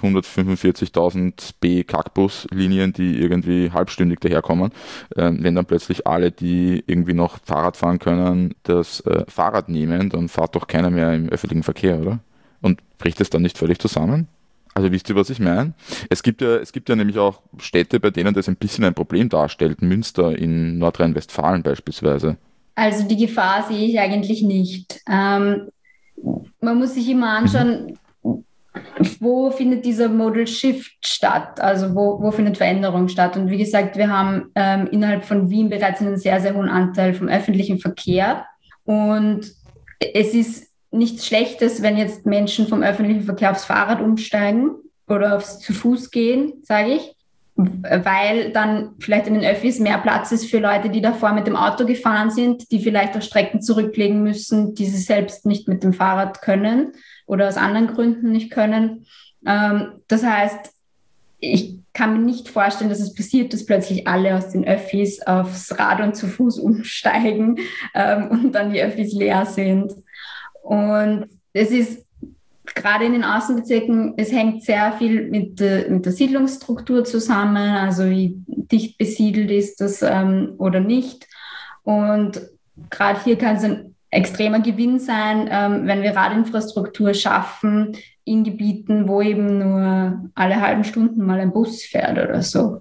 145.000 B-Kackbus-Linien, die irgendwie halbstündig daherkommen. Wenn dann plötzlich alle, die irgendwie noch Fahrrad fahren können, das Fahrrad nehmen, dann fährt doch keiner mehr im öffentlichen Verkehr, oder? Und bricht es dann nicht völlig zusammen? Also wisst ihr, was ich meine? Es gibt ja nämlich auch Städte, bei denen das ein bisschen ein Problem darstellt. Münster in Nordrhein-Westfalen beispielsweise. Also die Gefahr sehe ich eigentlich nicht. Man muss sich immer anschauen, wo findet dieser Modal Shift statt? Also wo findet Veränderung statt? Und wie gesagt, wir haben innerhalb von Wien bereits einen sehr, sehr hohen Anteil vom öffentlichen Verkehr. Und es ist nichts Schlechtes, wenn jetzt Menschen vom öffentlichen Verkehr aufs Fahrrad umsteigen oder aufs zu Fuß gehen, sage ich, weil dann vielleicht in den Öffis mehr Platz ist für Leute, die davor mit dem Auto gefahren sind, die vielleicht auch Strecken zurücklegen müssen, die sie selbst nicht mit dem Fahrrad können oder aus anderen Gründen nicht können. Das heißt, ich kann mir nicht vorstellen, dass es passiert, dass plötzlich alle aus den Öffis aufs Rad und zu Fuß umsteigen und dann die Öffis leer sind. Und es ist gerade in den Außenbezirken, es hängt sehr viel mit der Siedlungsstruktur zusammen, also wie dicht besiedelt ist das oder nicht. Und gerade hier kann es ein extremer Gewinn sein, wenn wir Radinfrastruktur schaffen in Gebieten, wo eben nur alle halben Stunden mal ein Bus fährt oder so.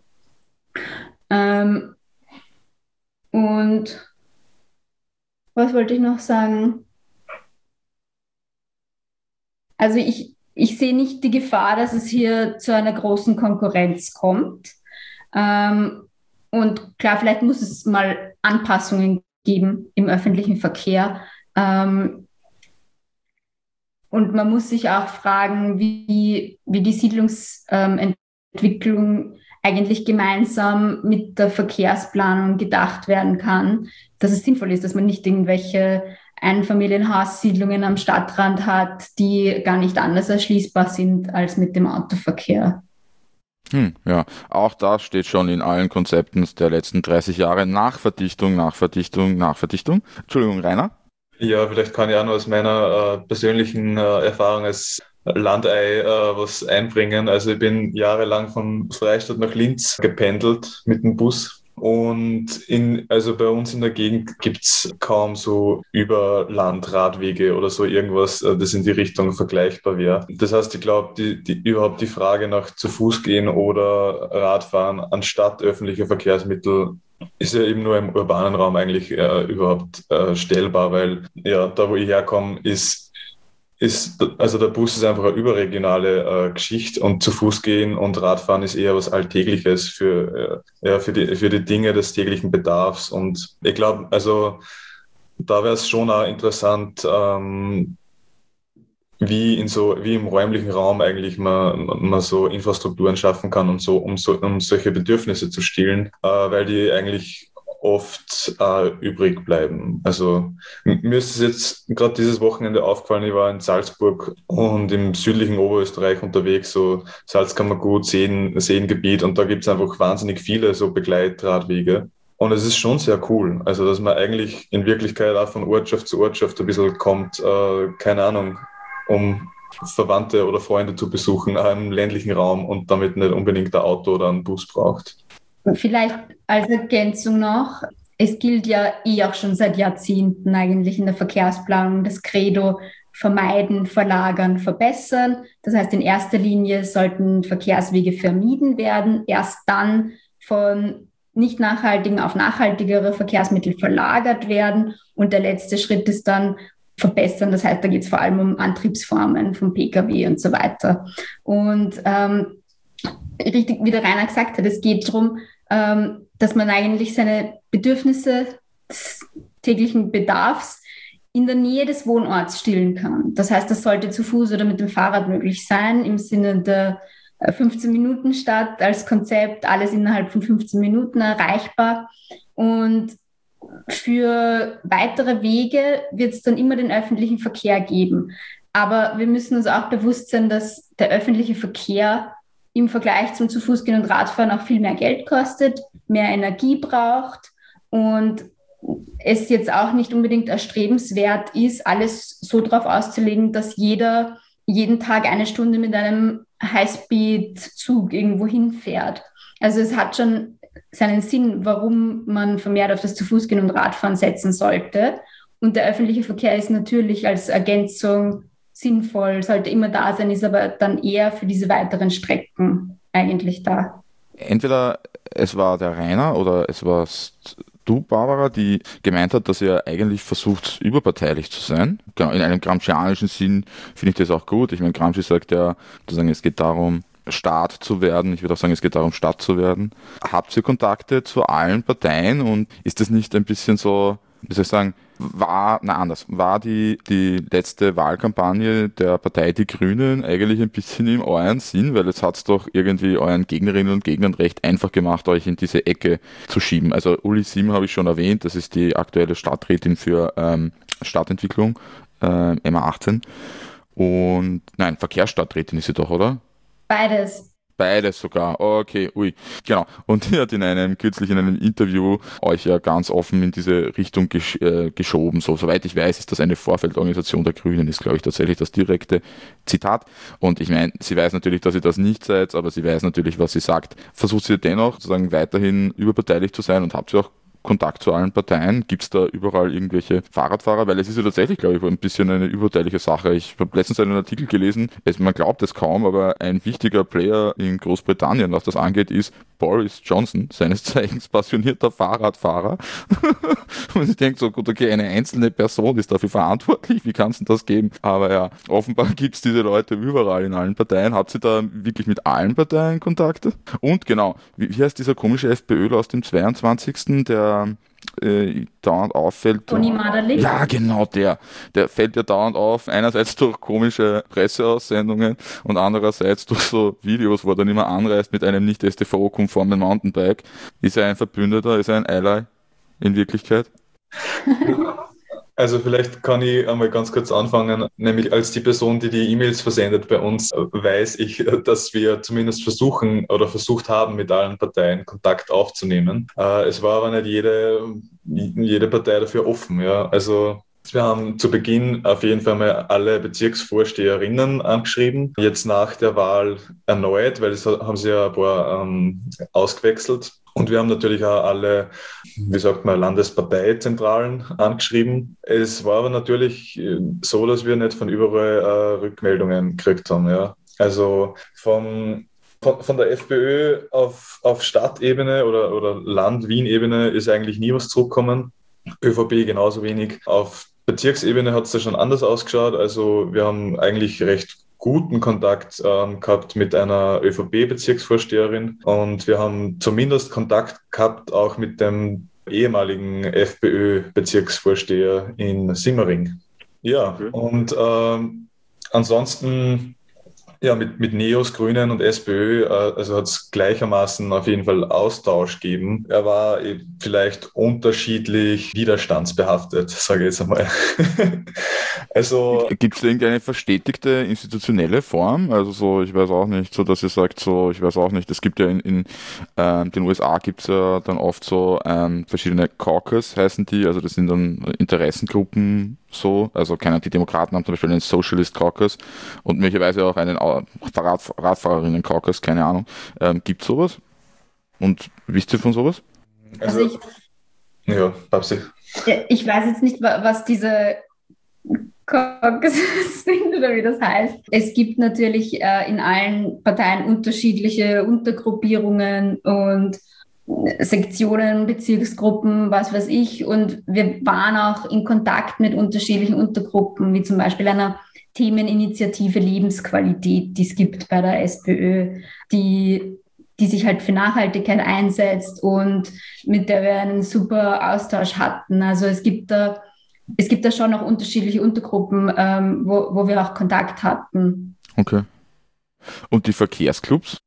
Und was wollte ich noch sagen? Also ich sehe nicht die Gefahr, dass es hier zu einer großen Konkurrenz kommt. Und klar, vielleicht muss es mal Anpassungen geben im öffentlichen Verkehr. Und man muss sich auch fragen, wie die Siedlungsentwicklung eigentlich gemeinsam mit der Verkehrsplanung gedacht werden kann, dass es sinnvoll ist, dass man nicht irgendwelche Einfamilienhaussiedlungen am Stadtrand hat, die gar nicht anders erschließbar sind als mit dem Autoverkehr. Ja, auch das steht schon in allen Konzepten der letzten 30 Jahre. Nachverdichtung. Entschuldigung, Rainer? Ja, vielleicht kann ich auch noch aus meiner persönlichen Erfahrung als Landei was einbringen. Also ich bin jahrelang von Freistadt nach Linz gependelt mit dem Bus. Und also bei uns in der Gegend gibt's kaum so Überlandradwege oder so irgendwas, das in die Richtung vergleichbar wäre. Das heißt, ich glaube, überhaupt die Frage nach zu Fuß gehen oder Radfahren anstatt öffentlicher Verkehrsmittel ist ja eben nur im urbanen Raum eigentlich überhaupt stellbar, weil ja, da wo ich herkomme, also der Bus ist einfach eine überregionale Geschichte und zu Fuß gehen und Radfahren ist eher was Alltägliches für die Dinge des täglichen Bedarfs. Und ich glaube, also da wäre es schon auch interessant, wie im räumlichen Raum eigentlich man so Infrastrukturen schaffen kann und so, um solche Bedürfnisse zu stillen, weil die eigentlich oft übrig bleiben. Also mir ist es jetzt gerade dieses Wochenende aufgefallen, ich war in Salzburg und im südlichen Oberösterreich unterwegs, so Salzkammergut, Seengebiet, und da gibt es einfach wahnsinnig viele so Begleitradwege. Und es ist schon sehr cool, also dass man eigentlich in Wirklichkeit auch von Ortschaft zu Ortschaft ein bisschen kommt, keine Ahnung, um Verwandte oder Freunde zu besuchen im ländlichen Raum und damit nicht unbedingt ein Auto oder einen Bus braucht. Vielleicht als Ergänzung noch, es gilt ja auch schon seit Jahrzehnten eigentlich in der Verkehrsplanung das Credo vermeiden, verlagern, verbessern. Das heißt, in erster Linie sollten Verkehrswege vermieden werden, erst dann von nicht nachhaltigen auf nachhaltigere Verkehrsmittel verlagert werden und der letzte Schritt ist dann verbessern. Das heißt, da geht es vor allem um Antriebsformen vom Pkw und so weiter. Und richtig, wie der Rainer gesagt hat, es geht darum, dass man eigentlich seine Bedürfnisse des täglichen Bedarfs in der Nähe des Wohnorts stillen kann. Das heißt, das sollte zu Fuß oder mit dem Fahrrad möglich sein, im Sinne der 15-Minuten-Stadt als Konzept, alles innerhalb von 15 Minuten erreichbar. Und für weitere Wege wird es dann immer den öffentlichen Verkehr geben. Aber wir müssen uns auch bewusst sein, dass der öffentliche Verkehr im Vergleich zum Zu-Fuß-Gehen und Radfahren auch viel mehr Geld kostet, mehr Energie braucht und es jetzt auch nicht unbedingt erstrebenswert ist, alles so darauf auszulegen, dass jeder jeden Tag eine Stunde mit einem Highspeed-Zug irgendwo hinfährt. Also es hat schon seinen Sinn, warum man vermehrt auf das Zu-Fuß-Gehen und Radfahren setzen sollte. Und der öffentliche Verkehr ist natürlich als Ergänzung sinnvoll, sollte immer da sein, ist aber dann eher für diese weiteren Strecken eigentlich da. Entweder es war der Rainer oder es warst du, Barbara, die gemeint hat, dass er eigentlich versucht, überparteilich zu sein. Genau, in einem gramscianischen Sinn finde ich das auch gut. Ich meine, Gramsci sagt ja, sozusagen, es geht darum, Staat zu werden. Ich würde auch sagen, es geht darum, Stadt zu werden. Habt ihr Kontakte zu allen Parteien und ist das nicht ein bisschen so, wie soll ich sagen, war die letzte Wahlkampagne der Partei Die Grünen eigentlich ein bisschen im euren Sinn, weil jetzt hat es doch irgendwie euren Gegnerinnen und Gegnern recht einfach gemacht, euch in diese Ecke zu schieben. Also Uli Sim habe ich schon erwähnt, das ist die aktuelle Stadträtin für Stadtentwicklung, MA18. Und nein, Verkehrsstadträtin ist sie doch, oder? Beides. Beides sogar. Okay, ui. Genau. Und die hat kürzlich in einem Interview euch ja ganz offen in diese Richtung geschoben. So, soweit ich weiß, ist das eine Vorfeldorganisation der Grünen, ist, glaube ich, tatsächlich das direkte Zitat. Und ich meine, sie weiß natürlich, dass ihr das nicht seid, aber sie weiß natürlich, was sie sagt. Versucht sie dennoch sozusagen weiterhin überparteilich zu sein und habt ihr auch Kontakt zu allen Parteien? Gibt es da überall irgendwelche Fahrradfahrer? Weil es ist ja tatsächlich, glaube ich, ein bisschen eine überparteiliche Sache. Ich habe letztens einen Artikel gelesen, man glaubt es kaum, aber ein wichtiger Player in Großbritannien, was das angeht, ist Boris Johnson, seines Zeichens passionierter Fahrradfahrer. Und ich denke so, gut, okay, eine einzelne Person ist dafür verantwortlich, wie kann es denn das geben? Aber ja, offenbar gibt es diese Leute überall in allen Parteien. Habt ihr da wirklich mit allen Parteien Kontakte? Und genau, wie heißt dieser komische FPÖler aus dem 22., der dauernd auffällt? Toni Maderlich? Ja, genau, der fällt ja dauernd auf, einerseits durch komische Presseaussendungen und andererseits durch so Videos, wo er dann immer anreist mit einem nicht StVO-konformen Mountainbike. Ist er ein Verbündeter, ist er ein Ally in Wirklichkeit? Also vielleicht kann ich einmal ganz kurz anfangen, nämlich als die Person, die die E-Mails versendet bei uns, weiß ich, dass wir zumindest versucht haben, mit allen Parteien Kontakt aufzunehmen. Es war aber nicht jede Partei dafür offen. Ja. Also wir haben zu Beginn auf jeden Fall mal alle Bezirksvorsteherinnen angeschrieben, jetzt nach der Wahl erneut, weil das haben sie ja ein paar ausgewechselt. Und wir haben natürlich auch alle, wie sagt man, Landesparteizentralen angeschrieben. Es war aber natürlich so, dass wir nicht von überall Rückmeldungen gekriegt haben. Ja. Also von der FPÖ auf Stadtebene oder Land-Wien-Ebene ist eigentlich nie was zurückgekommen. ÖVP genauso wenig. Auf Bezirksebene hat es da schon anders ausgeschaut. Also wir haben eigentlich recht guten Kontakt gehabt mit einer ÖVP-Bezirksvorsteherin und wir haben zumindest Kontakt gehabt auch mit dem ehemaligen FPÖ-Bezirksvorsteher in Simmering. Ja, okay. Und ansonsten ja, mit Neos, Grünen und SPÖ, also hat es gleichermaßen auf jeden Fall Austausch gegeben. Er war vielleicht unterschiedlich widerstandsbehaftet, sage ich jetzt einmal. Also gibt es irgendeine verstetigte institutionelle Form? Also so, ich weiß auch nicht, so dass ihr sagt, so, ich weiß auch nicht, es gibt ja in den USA gibt es ja dann oft so verschiedene Caucus, heißen die, also das sind dann Interessengruppen so, also die Demokraten haben zum Beispiel einen Socialist Caucus und möglicherweise auch einen Radfahrerinnen-Caucus, keine Ahnung. Gibt es sowas? Und wisst ihr von sowas? Also ja, Babsi. Ich weiß jetzt nicht, was diese Caucus sind oder wie das heißt. Es gibt natürlich in allen Parteien unterschiedliche Untergruppierungen und Sektionen, Bezirksgruppen, was weiß ich. Und wir waren auch in Kontakt mit unterschiedlichen Untergruppen, wie zum Beispiel einer Themeninitiative Lebensqualität, die es gibt bei der SPÖ, die sich halt für Nachhaltigkeit einsetzt und mit der wir einen super Austausch hatten. Also es gibt da schon noch unterschiedliche Untergruppen, wo wir auch Kontakt hatten. Okay. Und die Verkehrsclubs?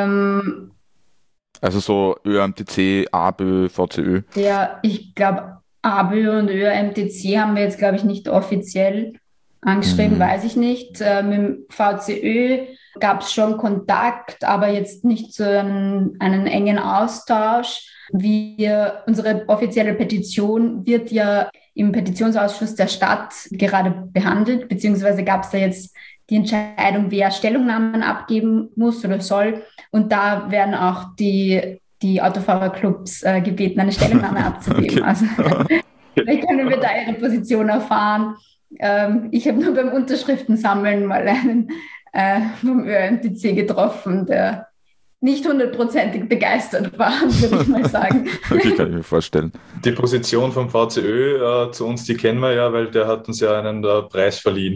Also so ÖMTC, ABÖ, VCÖ? Ja, ich glaube, ABÖ und ÖMTC haben wir jetzt, glaube ich, nicht offiziell angeschrieben, weiß ich nicht. Mit dem VCÖ gab es schon Kontakt, aber jetzt nicht so einen engen Austausch. Unsere offizielle Petition wird ja im Petitionsausschuss der Stadt gerade behandelt, beziehungsweise gab es da jetzt die Entscheidung, wer Stellungnahmen abgeben muss oder soll. Und da werden auch die Autofahrerclubs gebeten, eineStellungnahme abzugeben. Okay. Also vielleicht können wir da ihre Position erfahren. Ich habe nur beim Unterschriftensammeln mal einen vom ÖMTC getroffen, der nicht hundertprozentig begeistert waren, würde ich mal sagen. Okay, kann ich mir vorstellen. Die Position vom VCÖ zu uns, die kennen wir ja, weil der hat uns ja einen Preis verliehen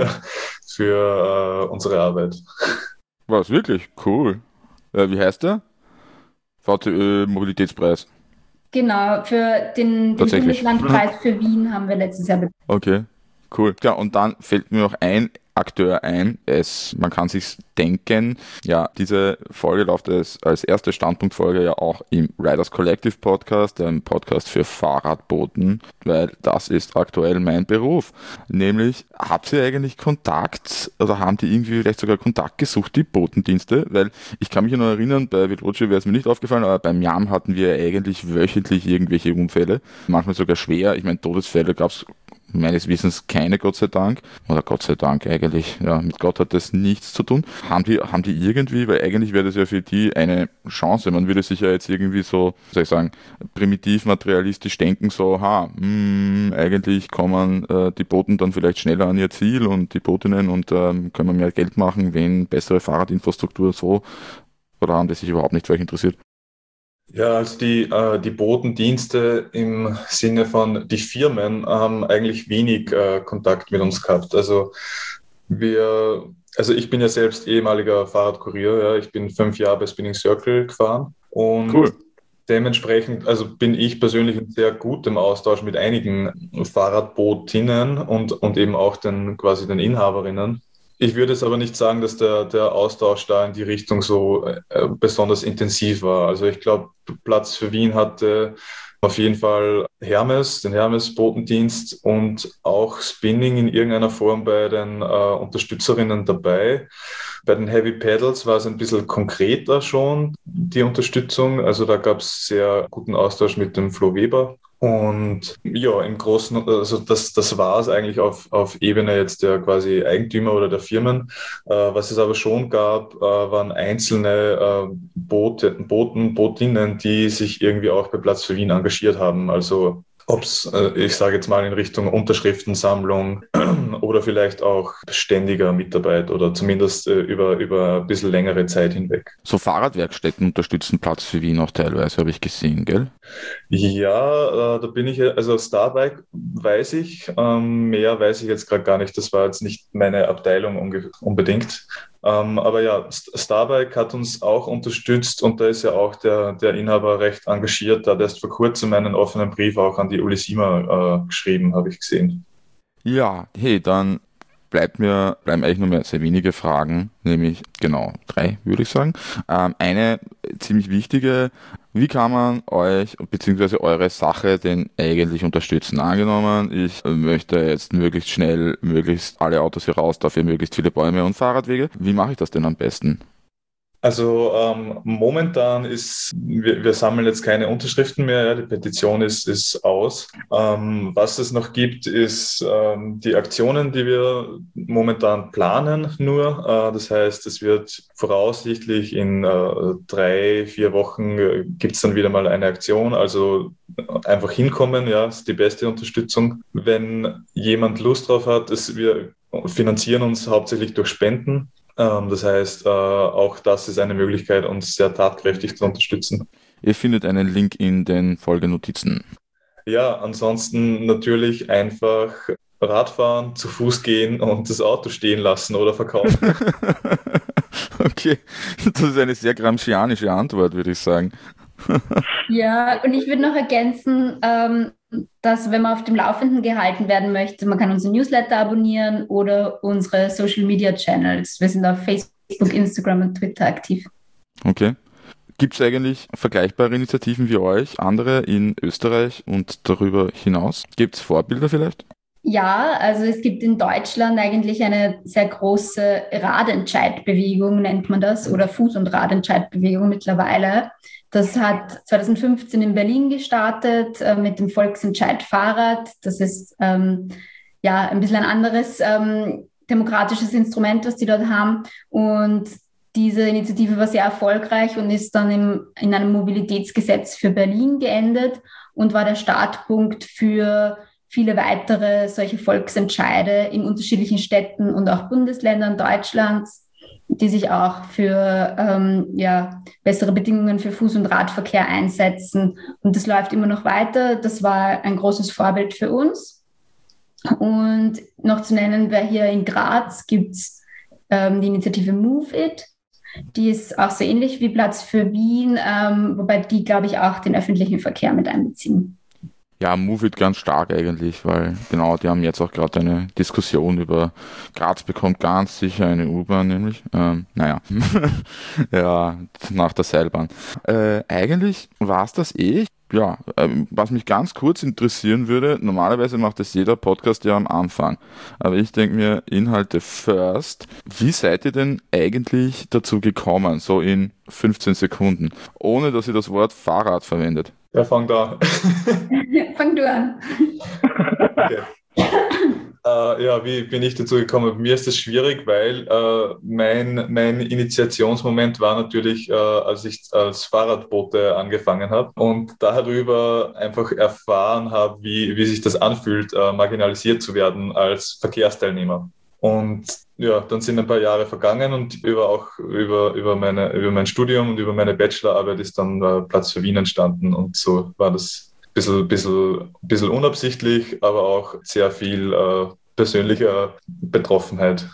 für unsere Arbeit. Was, wirklich? Cool. Wie heißt der? VTÖ Mobilitätspreis. Genau, für den Bundeslandpreis für Wien haben wir letztes Jahr bekommen. Okay, cool. Ja, und dann fällt mir noch ein Akteur ein. Man kann sich denken, ja, diese Folge läuft als erste Standpunktfolge ja auch im Riders Collective Podcast, einem Podcast für Fahrradboten, weil das ist aktuell mein Beruf. Nämlich, habt ihr eigentlich Kontakt oder haben die irgendwie vielleicht sogar Kontakt gesucht, die Botendienste? Weil ich kann mich noch erinnern, bei Veloce wäre es mir nicht aufgefallen, aber beim Jam hatten wir eigentlich wöchentlich irgendwelche Unfälle, manchmal sogar schwer. Ich meine, Todesfälle gab es meines Wissens keine, Gott sei Dank. Oder Gott sei Dank eigentlich. Ja, mit Gott hat das nichts zu tun. Haben die irgendwie, weil eigentlich wäre das ja für die eine Chance. Man würde sich ja jetzt irgendwie so, soll ich sagen, primitiv materialistisch denken, so, eigentlich kommen die Boten dann vielleicht schneller an ihr Ziel und die Botinnen und können wir mehr Geld machen, wenn bessere Fahrradinfrastruktur so, oder haben die sich überhaupt nicht für euch interessiert? Ja, also die Botendienste im Sinne von die Firmen haben eigentlich wenig Kontakt mit uns gehabt. Also ich bin ja selbst ehemaliger Fahrradkurier, ja. Ich bin 5 Jahre bei Spinning Circle gefahren und Cool. Dementsprechend, also bin ich persönlich in sehr gutem Austausch mit einigen Fahrradbotinnen und eben auch quasi den Inhaberinnen. Ich würde es aber nicht sagen, dass der Austausch da in die Richtung so besonders intensiv war. Also ich glaube, Platz für Wien hatte auf jeden Fall den Hermes-Botendienst und auch Spinning in irgendeiner Form bei den Unterstützerinnen dabei. Bei den Heavy Pedals war es ein bisschen konkreter schon, die Unterstützung. Also da gab es sehr guten Austausch mit dem Flo Weber. Und ja, im Großen, also das war es eigentlich auf Ebene jetzt der quasi Eigentümer oder der Firmen. Was es aber schon gab, waren einzelne Botinnen, die sich irgendwie auch bei Platz für Wien engagiert haben. Also ob es, ich sage jetzt mal, in Richtung Unterschriftensammlung oder vielleicht auch ständiger Mitarbeit oder zumindest über ein bisschen längere Zeit hinweg. So Fahrradwerkstätten unterstützen Platz für Wien auch teilweise, habe ich gesehen, gell? Ja, da bin ich, also Starbike weiß ich, mehr weiß ich jetzt gerade gar nicht. Das war jetzt nicht meine Abteilung unbedingt. Aber ja, Starbike hat uns auch unterstützt und da ist ja auch der Inhaber recht engagiert. Da hat erst vor kurzem einen offenen Brief auch an die Uli Siemer geschrieben, habe ich gesehen. Ja, hey, dann bleiben eigentlich nur mehr sehr wenige Fragen, nämlich genau 3, würde ich sagen. Eine ziemlich wichtige: Wie kann man euch bzw. eure Sache denn eigentlich unterstützen? Angenommen, ich möchte jetzt möglichst schnell, möglichst alle Autos hier raus, dafür möglichst viele Bäume und Fahrradwege. Wie mache ich das denn am besten? Also momentan wir sammeln jetzt keine Unterschriften mehr, ja, die Petition ist aus. Was es noch gibt, ist die Aktionen, die wir momentan planen nur. Das heißt, es wird voraussichtlich in 3-4 Wochen gibt es dann wieder mal eine Aktion. Also einfach hinkommen, ja, ist die beste Unterstützung. Wenn jemand Lust drauf hat, wir finanzieren uns hauptsächlich durch Spenden. Das heißt, auch das ist eine Möglichkeit, uns sehr tatkräftig zu unterstützen. Ihr findet einen Link in den Folgenotizen. Ja, ansonsten natürlich einfach Radfahren, zu Fuß gehen und das Auto stehen lassen oder verkaufen. Okay, das ist eine sehr gramscianische Antwort, würde ich sagen. Ja, und ich würde noch ergänzen, dass, wenn man auf dem Laufenden gehalten werden möchte, man kann unseren Newsletter abonnieren oder unsere Social Media Channels. Wir sind auf Facebook, Instagram und Twitter aktiv. Okay. Gibt es eigentlich vergleichbare Initiativen wie euch, andere in Österreich und darüber hinaus? Gibt es Vorbilder vielleicht? Ja, also es gibt in Deutschland eigentlich eine sehr große Radentscheidbewegung, nennt man das, oder Fuß- und Radentscheidbewegung mittlerweile. Das hat 2015 in Berlin gestartet mit dem Volksentscheid Fahrrad. Das ist ein bisschen ein anderes demokratisches Instrument, das die dort haben. Und diese Initiative war sehr erfolgreich und ist dann in einem Mobilitätsgesetz für Berlin geendet und war der Startpunkt für viele weitere solche Volksentscheide in unterschiedlichen Städten und auch Bundesländern Deutschlands. die sich auch für bessere Bedingungen für Fuß- und Radverkehr einsetzen. Und das läuft immer noch weiter. Das war ein großes Vorbild für uns. Und noch zu nennen wäre hier in Graz gibt es die Initiative Move It. Die ist auch so ähnlich wie Platz für Wien, wobei die, glaube ich, auch den öffentlichen Verkehr mit einbeziehen. Ja, Move It ganz stark eigentlich, weil genau, die haben jetzt auch gerade eine Diskussion über Graz bekommt ganz sicher eine U-Bahn, nämlich. Ja, nach der Seilbahn. Eigentlich war es das eh. Ja, was mich ganz kurz interessieren würde, normalerweise macht das jeder Podcast ja am Anfang, aber ich denke mir, Inhalte first. Wie seid ihr denn eigentlich dazu gekommen, so in 15 Sekunden, ohne dass ihr das Wort Fahrrad verwendet? Ja, fang da. Fang du an. Okay. Wie bin ich dazu gekommen? Mir ist das schwierig, weil mein Initiationsmoment war natürlich, als ich als Fahrradbote angefangen habe und darüber einfach erfahren habe, wie sich das anfühlt, marginalisiert zu werden als Verkehrsteilnehmer. Und ja, dann sind ein paar Jahre vergangen und über mein Studium und über meine Bachelorarbeit ist dann Platz für Wien entstanden und so war das ein bisschen unabsichtlich, aber auch sehr viel persönlicher Betroffenheit.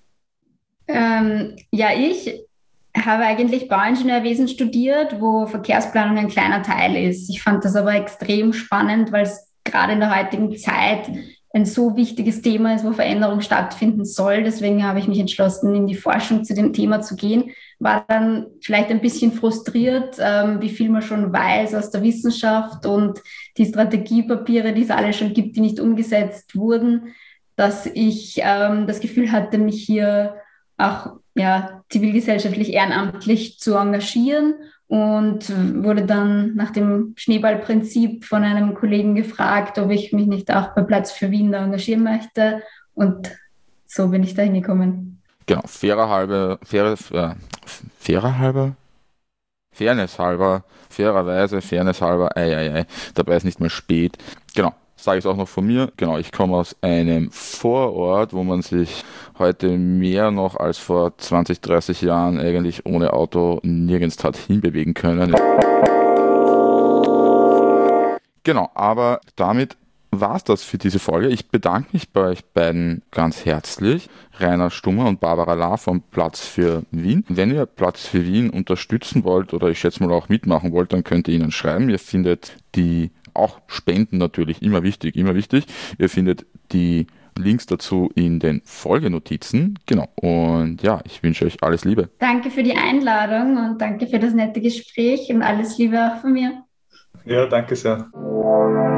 Ich habe eigentlich Bauingenieurwesen studiert, wo Verkehrsplanung ein kleiner Teil ist. Ich fand das aber extrem spannend, weil es gerade in der heutigen Zeit ein so wichtiges Thema ist, wo Veränderung stattfinden soll. Deswegen habe ich mich entschlossen, in die Forschung zu dem Thema zu gehen. War dann vielleicht ein bisschen frustriert, wie viel man schon weiß aus der Wissenschaft und die Strategiepapiere, die es alle schon gibt, die nicht umgesetzt wurden, dass ich das Gefühl hatte, mich hier auch zivilgesellschaftlich ehrenamtlich zu engagieren und wurde dann nach dem Schneeballprinzip von einem Kollegen gefragt, ob ich mich nicht auch bei Platz für Wien da engagieren möchte. Und so bin ich da hingekommen. Genau, fairerweise, dabei ist nicht mehr spät. Genau, sage ich es auch noch von mir. Genau, ich komme aus einem Vorort, wo man sich heute mehr noch als vor 20, 30 Jahren eigentlich ohne Auto nirgends hat hinbewegen können. Genau, aber damit war es das für diese Folge. Ich bedanke mich bei euch beiden ganz herzlich. Rainer Stummer und Barbara Lahr von Platz für Wien. Wenn ihr Platz für Wien unterstützen wollt oder ich schätze mal auch mitmachen wollt, dann könnt ihr ihnen schreiben. Ihr findet die auch Spenden natürlich, immer wichtig. Ihr findet die Links dazu in den Folgenotizen. Genau. Und ja, ich wünsche euch alles Liebe. Danke für die Einladung und danke für das nette Gespräch und alles Liebe auch von mir. Ja, danke sehr.